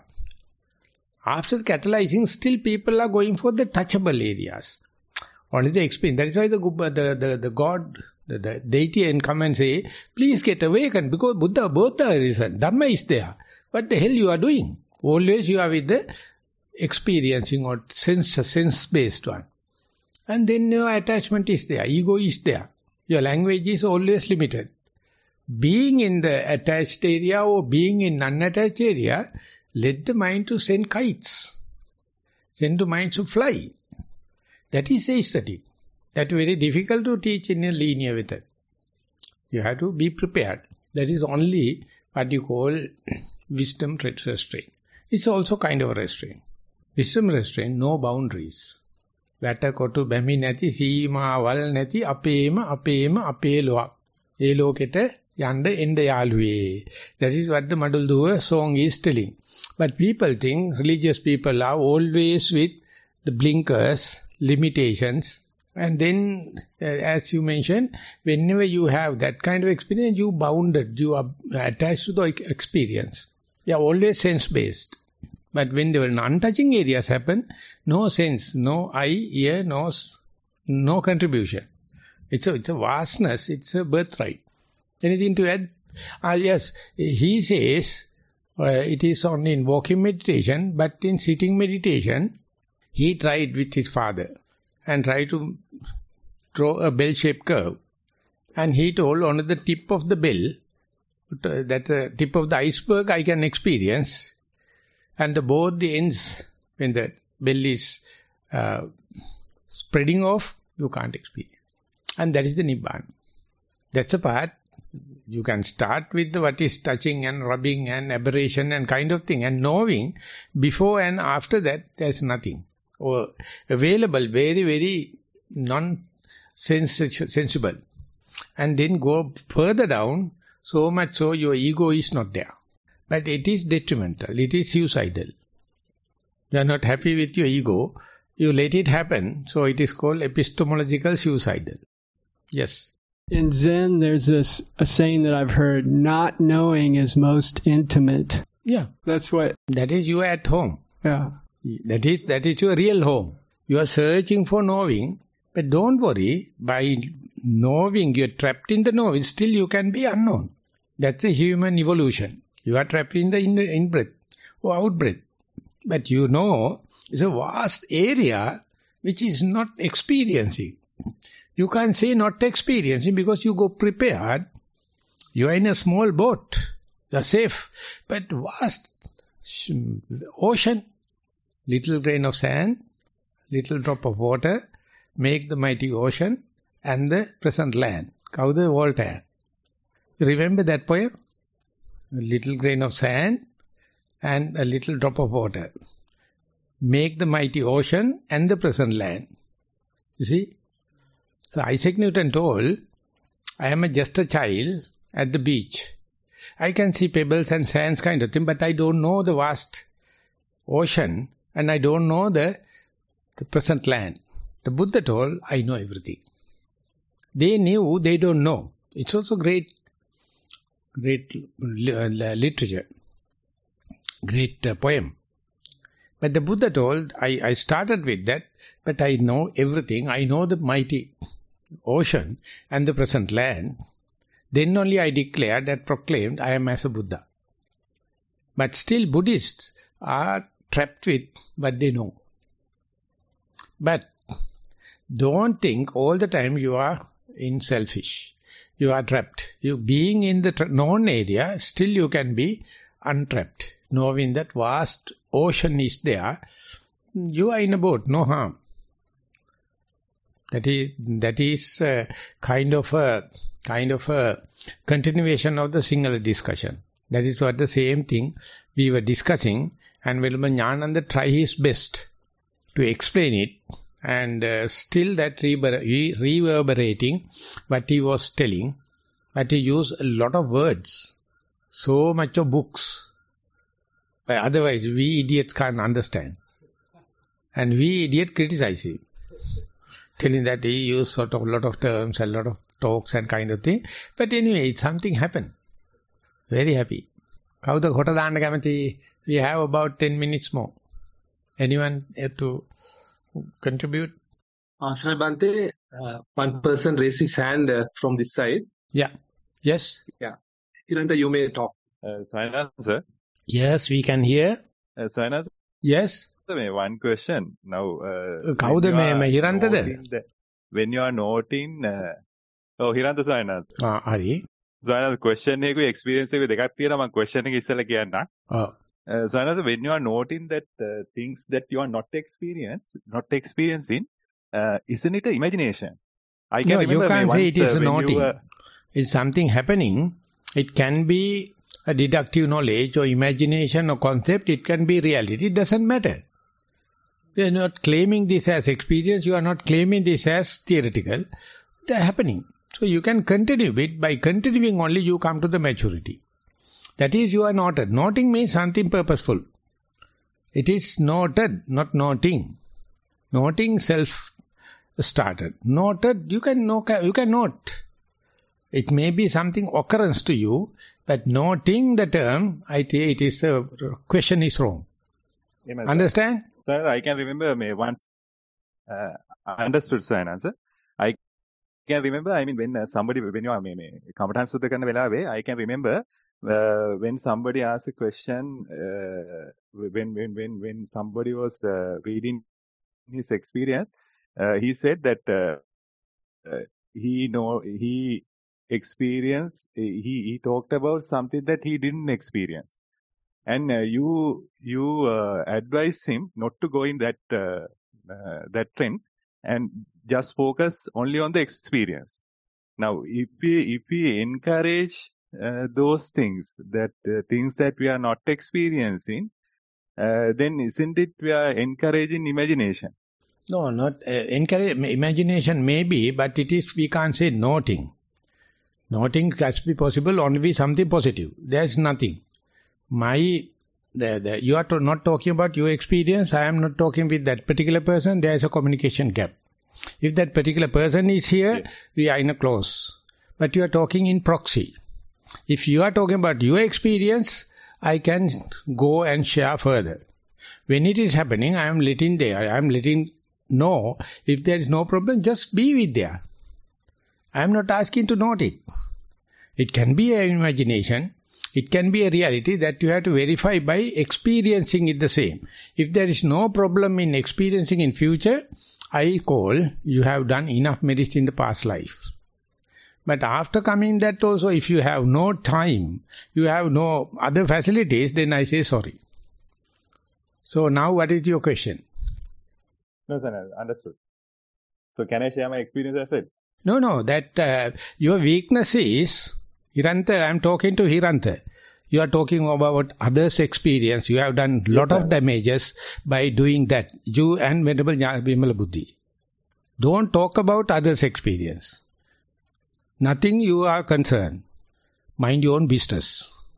After catalyzing, still people are going for the touchable areas. Only the experience. That is why the God, the deity can come and say, please get awakened, because Buddha is Dhamma is there. What the hell you are doing? Always you are with the experiencing or sense-based one. And then your attachment is there, ego is there. Your language is always limited. Being in the attached area or being in unattached area, let the mind to send kites. Send the mind to fly. That is aesthetic. That is very difficult to teach in a linear method. You have to be prepared. That is only what you call wisdom restraint. It's also kind of a restraint. Wisdom restraint, no boundaries. Vata kotu bami nati seema wal nati apema ape loak. E loketa yanda enda yaluwe. That is what the Madulduwa song is telling. But people think, religious people are always with the blinkers, limitations. And then, as you mentioned, whenever you have that kind of experience, you bounded, you are attached to the experience. You are always sense-based. But when the untouching areas happen, no sense, no eye, ear, nose, no contribution. It's a vastness, it's a birthright. Anything to add? Yes, he says it is only in walking meditation, but in sitting meditation, he tried with his father and tried to draw a bell-shaped curve. And he told on the tip of the bell, that tip of the iceberg I can experience. And both the ends, when the bell is spreading off, you can't experience. And that is the Nibbana. That's a part. You can start with what is touching and rubbing and aberration and kind of thing. And knowing, before and after that, there's nothing. Or available, very, very non-sensible. And then go further down, so much so your ego is not there. But it is detrimental, it is suicidal. You are not happy with your ego, you let it happen, so it is called epistemological suicidal. Yes. In Zen, there's a saying that I've heard, not knowing is most intimate. Yeah. That's what... That is you are at home. Yeah. That is your real home. You are searching for knowing, but don't worry, by knowing, you are trapped in the knowing, still you can be unknown. That's a human evolution. You are trapped in the in-breath or out-breath. But you know, it's a vast area which is not experiencing. You can't say not experiencing because you go prepared. You are in a small boat. You are safe. But vast ocean, little grain of sand, little drop of water, make the mighty ocean and the present land. Kauda Voltaire. Remember that poem? A little grain of sand and a little drop of water. Make the mighty ocean and the present land. You see? So Isaac Newton told, I am just a child at the beach. I can see pebbles and sands kind of thing, but I don't know the vast ocean and I don't know the present land. The Buddha told, I know everything. They knew, they don't know. It's also great literature, great poem. But the Buddha told, I started with that, but I know everything. I know the mighty ocean and the present land. Then only I declared and proclaimed, I am as a Buddha. But still Buddhists are trapped with what they know. But don't think all the time you are in selfish. You are trapped. You being in the known area, still you can be untrapped. Knowing that vast ocean is there, you are in a boat, no harm. That is kind of a continuation of the single discussion. That is what the same thing we were discussing, and Veluba Jnananda tried his best to explain it, and still that reverberating what he was telling, but he used a lot of words, so much of books. But otherwise, we idiots can't understand. And we idiots criticize him, telling that he used sort of a lot of terms, a lot of talks and kind of thing. But anyway, something happened. Very happy. We have about 10 minutes more. Anyone have to contribute? Asana Bhante, one person raised his hand from this side. Yeah. Yes? Yeah. Hiranta, you may talk. Swaminathan, sir. Yes, we can hear. Swaminathan, Yes? one question. Now, when you are noting... Hiranta Swaminathan. Hari. Swaminathan, question එක experience එක දෙකක් තියෙනවා. මම question එක ඉස්සෙල්ලා කියන්නම්. Swaminathan, when you are noting that things that you are not experiencing, isn't it an imagination? I can remember you can't say it is noting. It's something happening. It can be a deductive knowledge or imagination or concept. It can be reality. It doesn't matter. You are not claiming this as experience. You are not claiming this as theoretical. They are happening. So you can continue it. By continuing only, you come to the maturity. That is, you are noted. Noting means something purposeful. It is noted, not noting. Noting self-started. Noted, you can note. It may be something occurrence to you, but noting the term, I think it is a question is wrong. Yes, understand? Sir, I can remember once. Understood, sir, answer. I can remember. I mean, when you are Kamatan Sutta karna velawe, I can remember when somebody asked a question. When somebody was reading his experience, he said that he experienced. He talked about something that he didn't experience, and you advised him not to go in that trend and just focus only on the experience. Now, if we encourage those things, things that we are not experiencing, then isn't it we are encouraging imagination? No, not encourage imagination maybe, but it is, we can't say noting. Noting has to be possible only with something positive. There's nothing. You are not talking about your experience. I am not talking with that particular person. There is a communication gap. If that particular person is here, yes, we are in a close. But you are talking in proxy. If you are talking about your experience, I can go and share further. When it is happening, I am letting know. If there is no problem, just be with there. I am not asking to note it. It can be an imagination. It can be a reality that you have to verify by experiencing it the same. If there is no problem in experiencing in future, I call you have done enough medicine in the past life. But after coming that also, if you have no time, you have no other facilities, then I say sorry. So now what is your question? No, sir, understood. So can I share my experience as well? No, that your weakness is, Hiranta, I am talking to Hiranta. You are talking about others' experience. You have done lot of damages by doing that. You and Venerable Vimala Buddhi. Don't talk about others' experience. Nothing you are concerned. Mind your own business.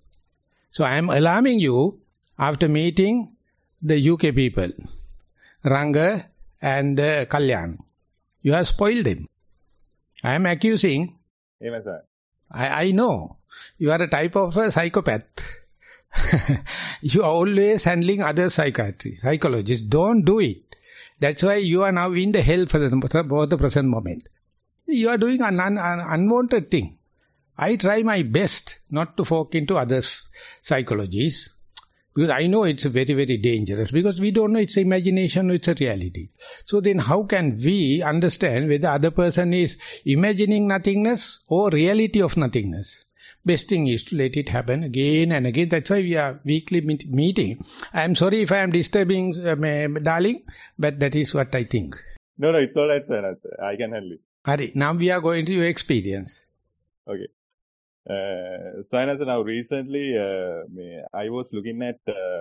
So I am alarming you after meeting the UK people, Ranga and Kalyan. You have spoiled them. I am accusing. Amen, sir. I know. You are a type of a psychopath. You are always handling other psychologists. Don't do it. That's why you are now in the hell for the present moment. You are doing an unwanted thing. I try my best not to fork into others' psychologies, because I know it's very, very dangerous, because we don't know it's imagination or it's a reality. So then how can we understand whether other person is imagining nothingness or reality of nothingness? Best thing is to let it happen again and again. That's why we are weekly meeting. I am sorry if I am disturbing, darling, but that is what I think. No, it's all right, sir. I can handle it. Hari, now we are going to your experience. Okay. Sir, now recently I was looking at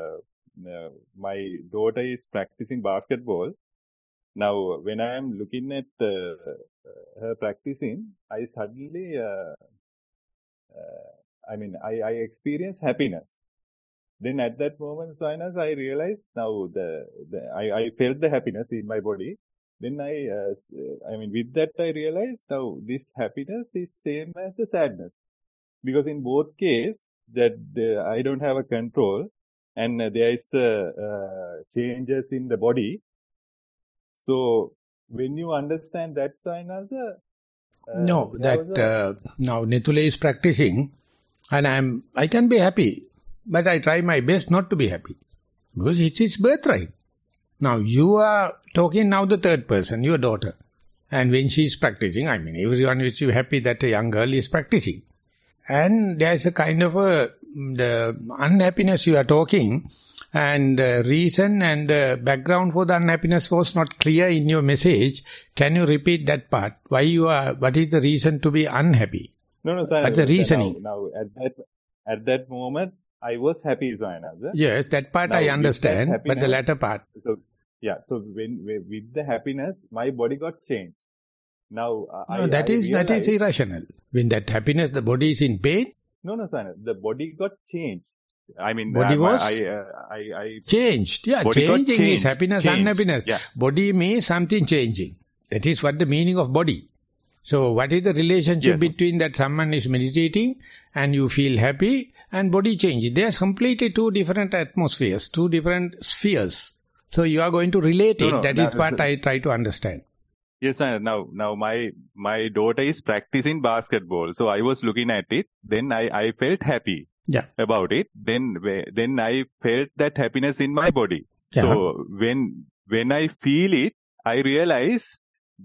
my daughter is practicing basketball. Now, when I am looking at her practicing, I suddenly, I experience happiness. Then at that moment, Sainas, I realized now I felt the happiness in my body. Then with that I realized now this happiness is same as the sadness. Because in both cases, I don't have a control, and there is changes in the body. So when you understand that, Sainasa, now Nethule is practicing, and I can be happy, but I try my best not to be happy, because it's his birthright. Now you are talking now the third person, your daughter, and when she is practicing, everyone is happy that a young girl is practicing. And there is a kind of the unhappiness you are talking, and reason and the background for the unhappiness was not clear in your message. Can you repeat that part? What is the reason to be unhappy? No, sir. But the reasoning. Now at that moment, I was happy, Zaina. Yes, that part now, I understand, but the latter part. So with the happiness, my body got changed. Now, that is irrational. When that happiness, the body is in pain. No, sir. The body got changed. Body was changed. Yeah, changing is happiness, unhappiness. Yeah. Body means something changing. That is what the meaning of body. So, what is the relationship between that someone is meditating and you feel happy and body changes? They are completely two different atmospheres, two different spheres. So, you are going to relate it. That is what I try to understand. Yes, sir. Now my daughter is practicing basketball. So I was looking at it. Then I felt happy about it. Then I felt that happiness in my body. Yeah. So when I feel it, I realize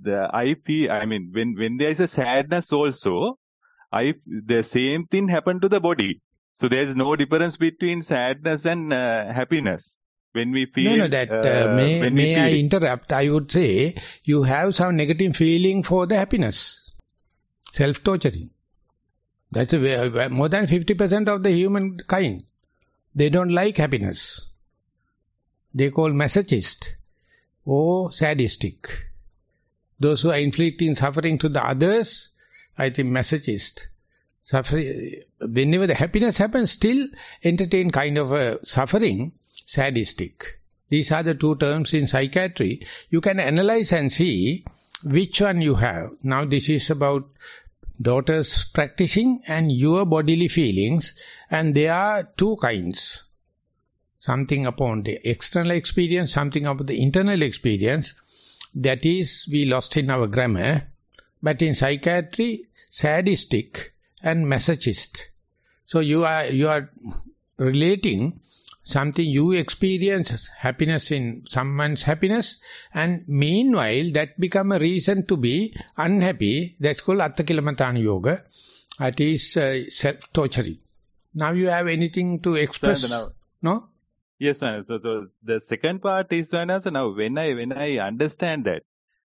when there is a sadness also, the same thing happened to the body. So there is no difference between sadness and happiness. When we feel... may I interrupt? I would say you have some negative feeling for the happiness. Self-torturing. That's more than 50% of the humankind. They don't like happiness. They call masochist or sadistic. Those who are inflicting suffering to the others, I think masochist. Whenever the happiness happens, still entertain kind of a suffering. Sadistic. These are the two terms in psychiatry. You can analyze and see which one you have. Now this is about daughters practicing and your bodily feelings, and there are two kinds. Something upon the external experience, something about the internal experience. That is we lost in our grammar. But in psychiatry, sadistic and masochist. So you are relating something you experience happiness in someone's happiness, and meanwhile that become a reason to be unhappy. That's called Attakilamatana Yoga. That is self-torturing. Now you have anything to express? No? Yes, sir. So the second part is, now when I understand that,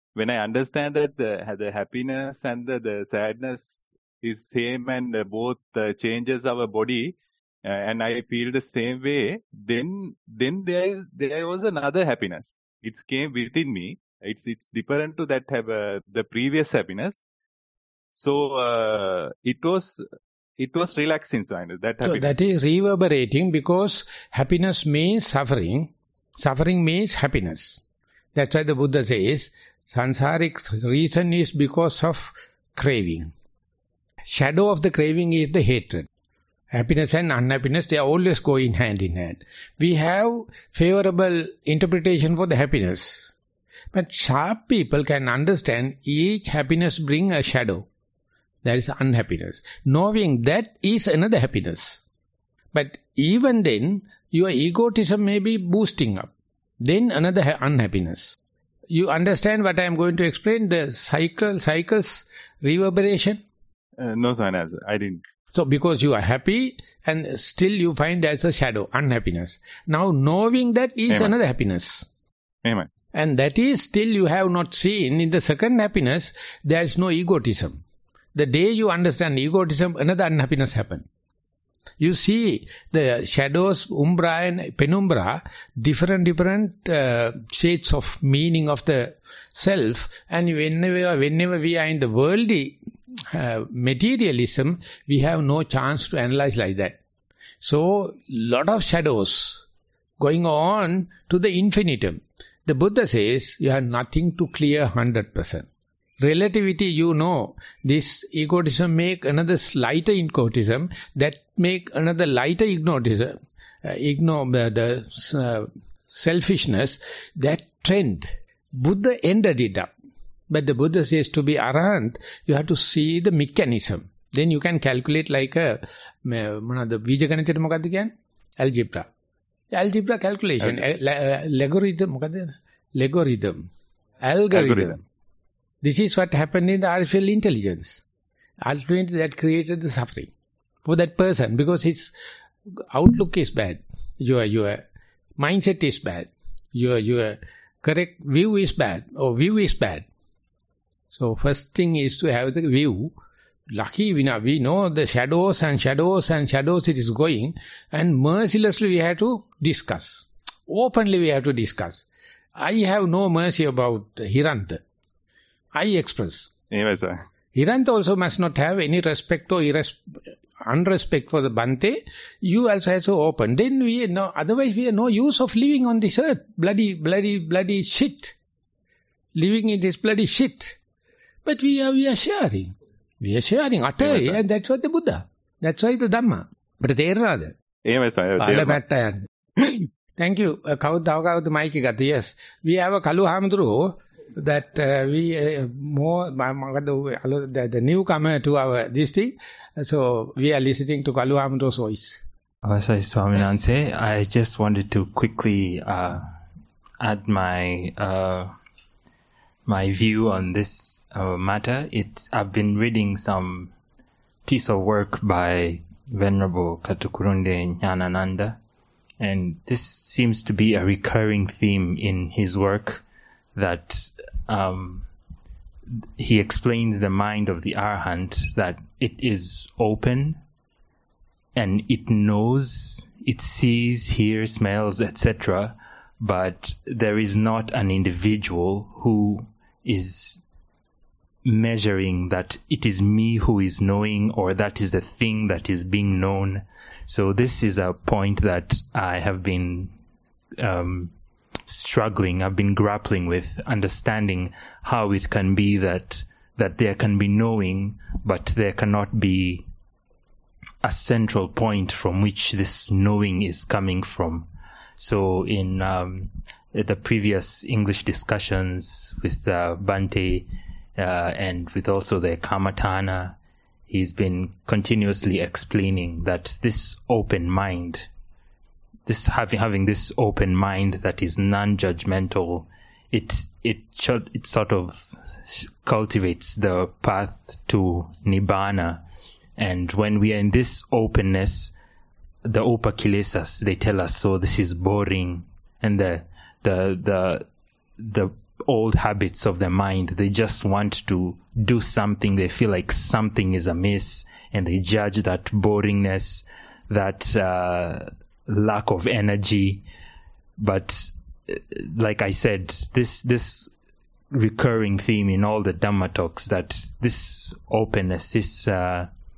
the happiness and the sadness is same and both changes our body, and I feel the same way, then there was another happiness. It came within me. It's different to that the previous happiness. So it was it was relaxing. So that is reverberating, because happiness means suffering. Suffering means happiness. That's why the Buddha says, sansaric reason is because of craving. Shadow of the craving is the hatred. Happiness and unhappiness, they are always going hand in hand. We have favorable interpretation for the happiness. But sharp people can understand each happiness bring a shadow. That is unhappiness. Knowing that is another happiness. But even then, your egotism may be boosting up. Then another unhappiness. You understand what I am going to explain? The cycles, reverberation? No, Swami, I didn't. So because you are happy and still you find there's a shadow, unhappiness. Now knowing that is Amen. Another happiness. Amen. And that is still you have not seen. In the second happiness, there is no egotism. The day you understand egotism, another unhappiness happens. You see the shadows, umbra and penumbra, different shades of meaning of the self. And whenever we are in the worldly materialism, we have no chance to analyze like that. So, lot of shadows going on to the infinitum. The Buddha says, you have nothing to clear 100%. Relativity, you know, this egotism make another lighter egotism, that make another lighter egotism, selfishness, that trend. Buddha ended it up. But the Buddha says to be arahant, you have to see the mechanism. Then you can calculate like a, algebra. Algebra calculation, algorithm. This is what happened in the artificial intelligence. Ultimately that created the suffering for that person, because his outlook is bad. Your mindset is bad. Your correct view is bad, or view is bad. So first thing is to have the view. Lucky we know the shadows and shadows and shadows it is going, and mercilessly we have to discuss. Openly we have to discuss. I have no mercy about Hiranta. I express. Yes, sir. Hiranta also must not have any respect or unrespect for the Bhante. You also have to open. Then we know, otherwise we have no use of living on this earth. Bloody shit. Living in this bloody shit. But we are sharing. We are sharing utterly, and that's what the Buddha. That's why the Dhamma. But තේරෙනවද? එහෙමයි sir. Thank you. කවුද mic එක ගත්තා? Yes. We have a කළු හාමුදුරුවෝ that the newcomer to our this thing. So we are listening to කළු හාමුදුරුවෝ's voice. Avasai Swaminanse, I just wanted to quickly add my view on this matter. I've been reading some piece of work by Venerable Katukurunde Nyanananda, and this seems to be a recurring theme in his work, that he explains the mind of the Arahant, that it is open and it knows, it sees, hears, smells, etc., but there is not an individual who is measuring that it is me who is knowing, or that is the thing that is being known. So this is a point that I have been struggling, I've been grappling with, understanding how it can be that there can be knowing, but there cannot be a central point from which this knowing is coming from. So in the previous English discussions with Bhante, and with also the Kamatana, he's been continuously explaining that this open mind, this having this open mind that is non-judgmental, it sort of cultivates the path to Nibbana. And when we are in this openness, the upakilesas, they tell us, so this is boring, and the old habits of the mind, they just want to do something, they feel like something is amiss, and they judge that boringness, that lack of energy. But like I said, this recurring theme in all the Dhamma talks, that this openness, this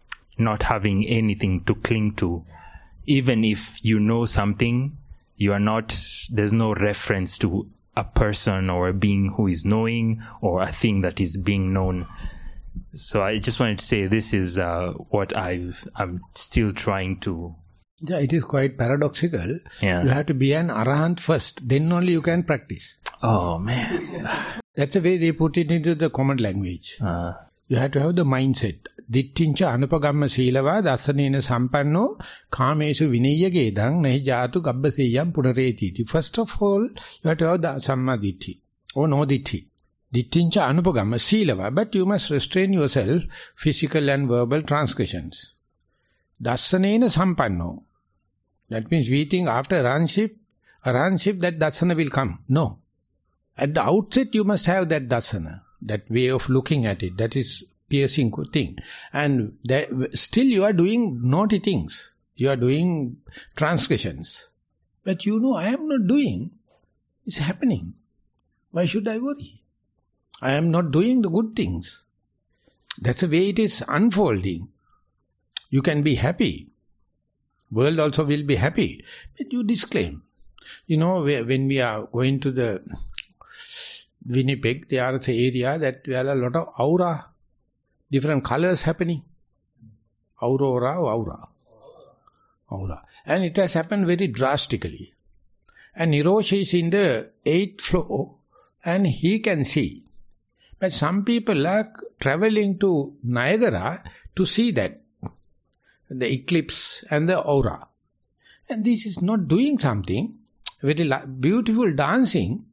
not having anything to cling to. Even if you know something, there's no reference to a person or a being who is knowing or a thing that is being known. So I just wanted to say this is what I'm still trying to. Yeah, it is quite paradoxical. Yeah. You have to be an arahant first, then only you can practice. Oh man. That's the way they put it into the common language. You have to have the mindset. Dittincha anupagamma silava dasanena sampanno kamesu vinayagedang nahi jatu gabbaseyam punareti. First of all, you have to have the samma ditti or no ditti. Dittincha anupagamma silava, but you must restrain yourself, physical and verbal transgressions. Dasanena sampanno. That means we think after aranship that dasana will come. No. At the outset you must have that dasana, that way of looking at it, that is piercing thing. And still you are doing naughty things. You are doing transgressions. But you know I am not doing. It's happening. Why should I worry? I am not doing the good things. That's the way it is unfolding. You can be happy. World also will be happy. But you disclaim. You know, when we are going to the Winnipeg, there is an area that there are a lot of aura, different colors happening. Aura. And it has happened very drastically. And Nirosh is in the 8th floor and he can see. But some people are traveling to Niagara to see that. The eclipse and the aura. And this is not doing something, very beautiful dancing.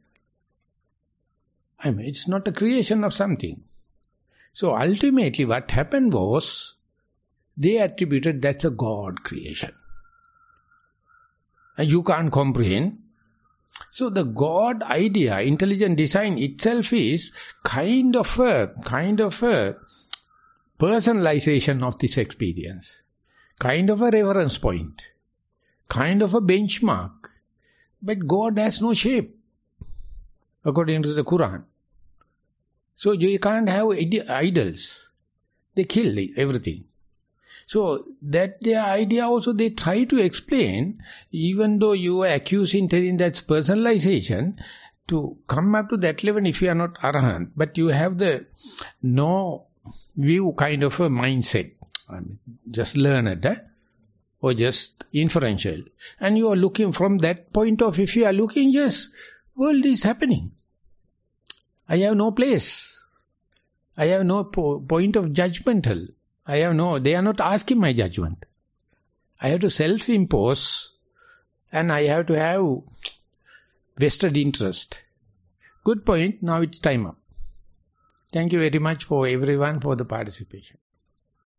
I mean, it's not a creation of something. So ultimately what happened was, they attributed that's a God creation. And you can't comprehend. So the God idea, intelligent design itself is kind of a personalization of this experience. Kind of a reference point, kind of a benchmark. But God has no shape, according to the Quran. So you can't have idols. They kill everything. So that their idea also they try to explain, even though you are accusing telling that's personalization, to come up to that level if you are not arahant, but you have the no view kind of a mindset. I mean, just learned, or just inferential. And you are looking from that point of, if you are looking, yes, world is happening. I have no place. I have no point of judgmental. They are not asking my judgment. I have to self-impose and I have to have vested interest. Good point. Now it's time up. Thank you very much for everyone for the participation.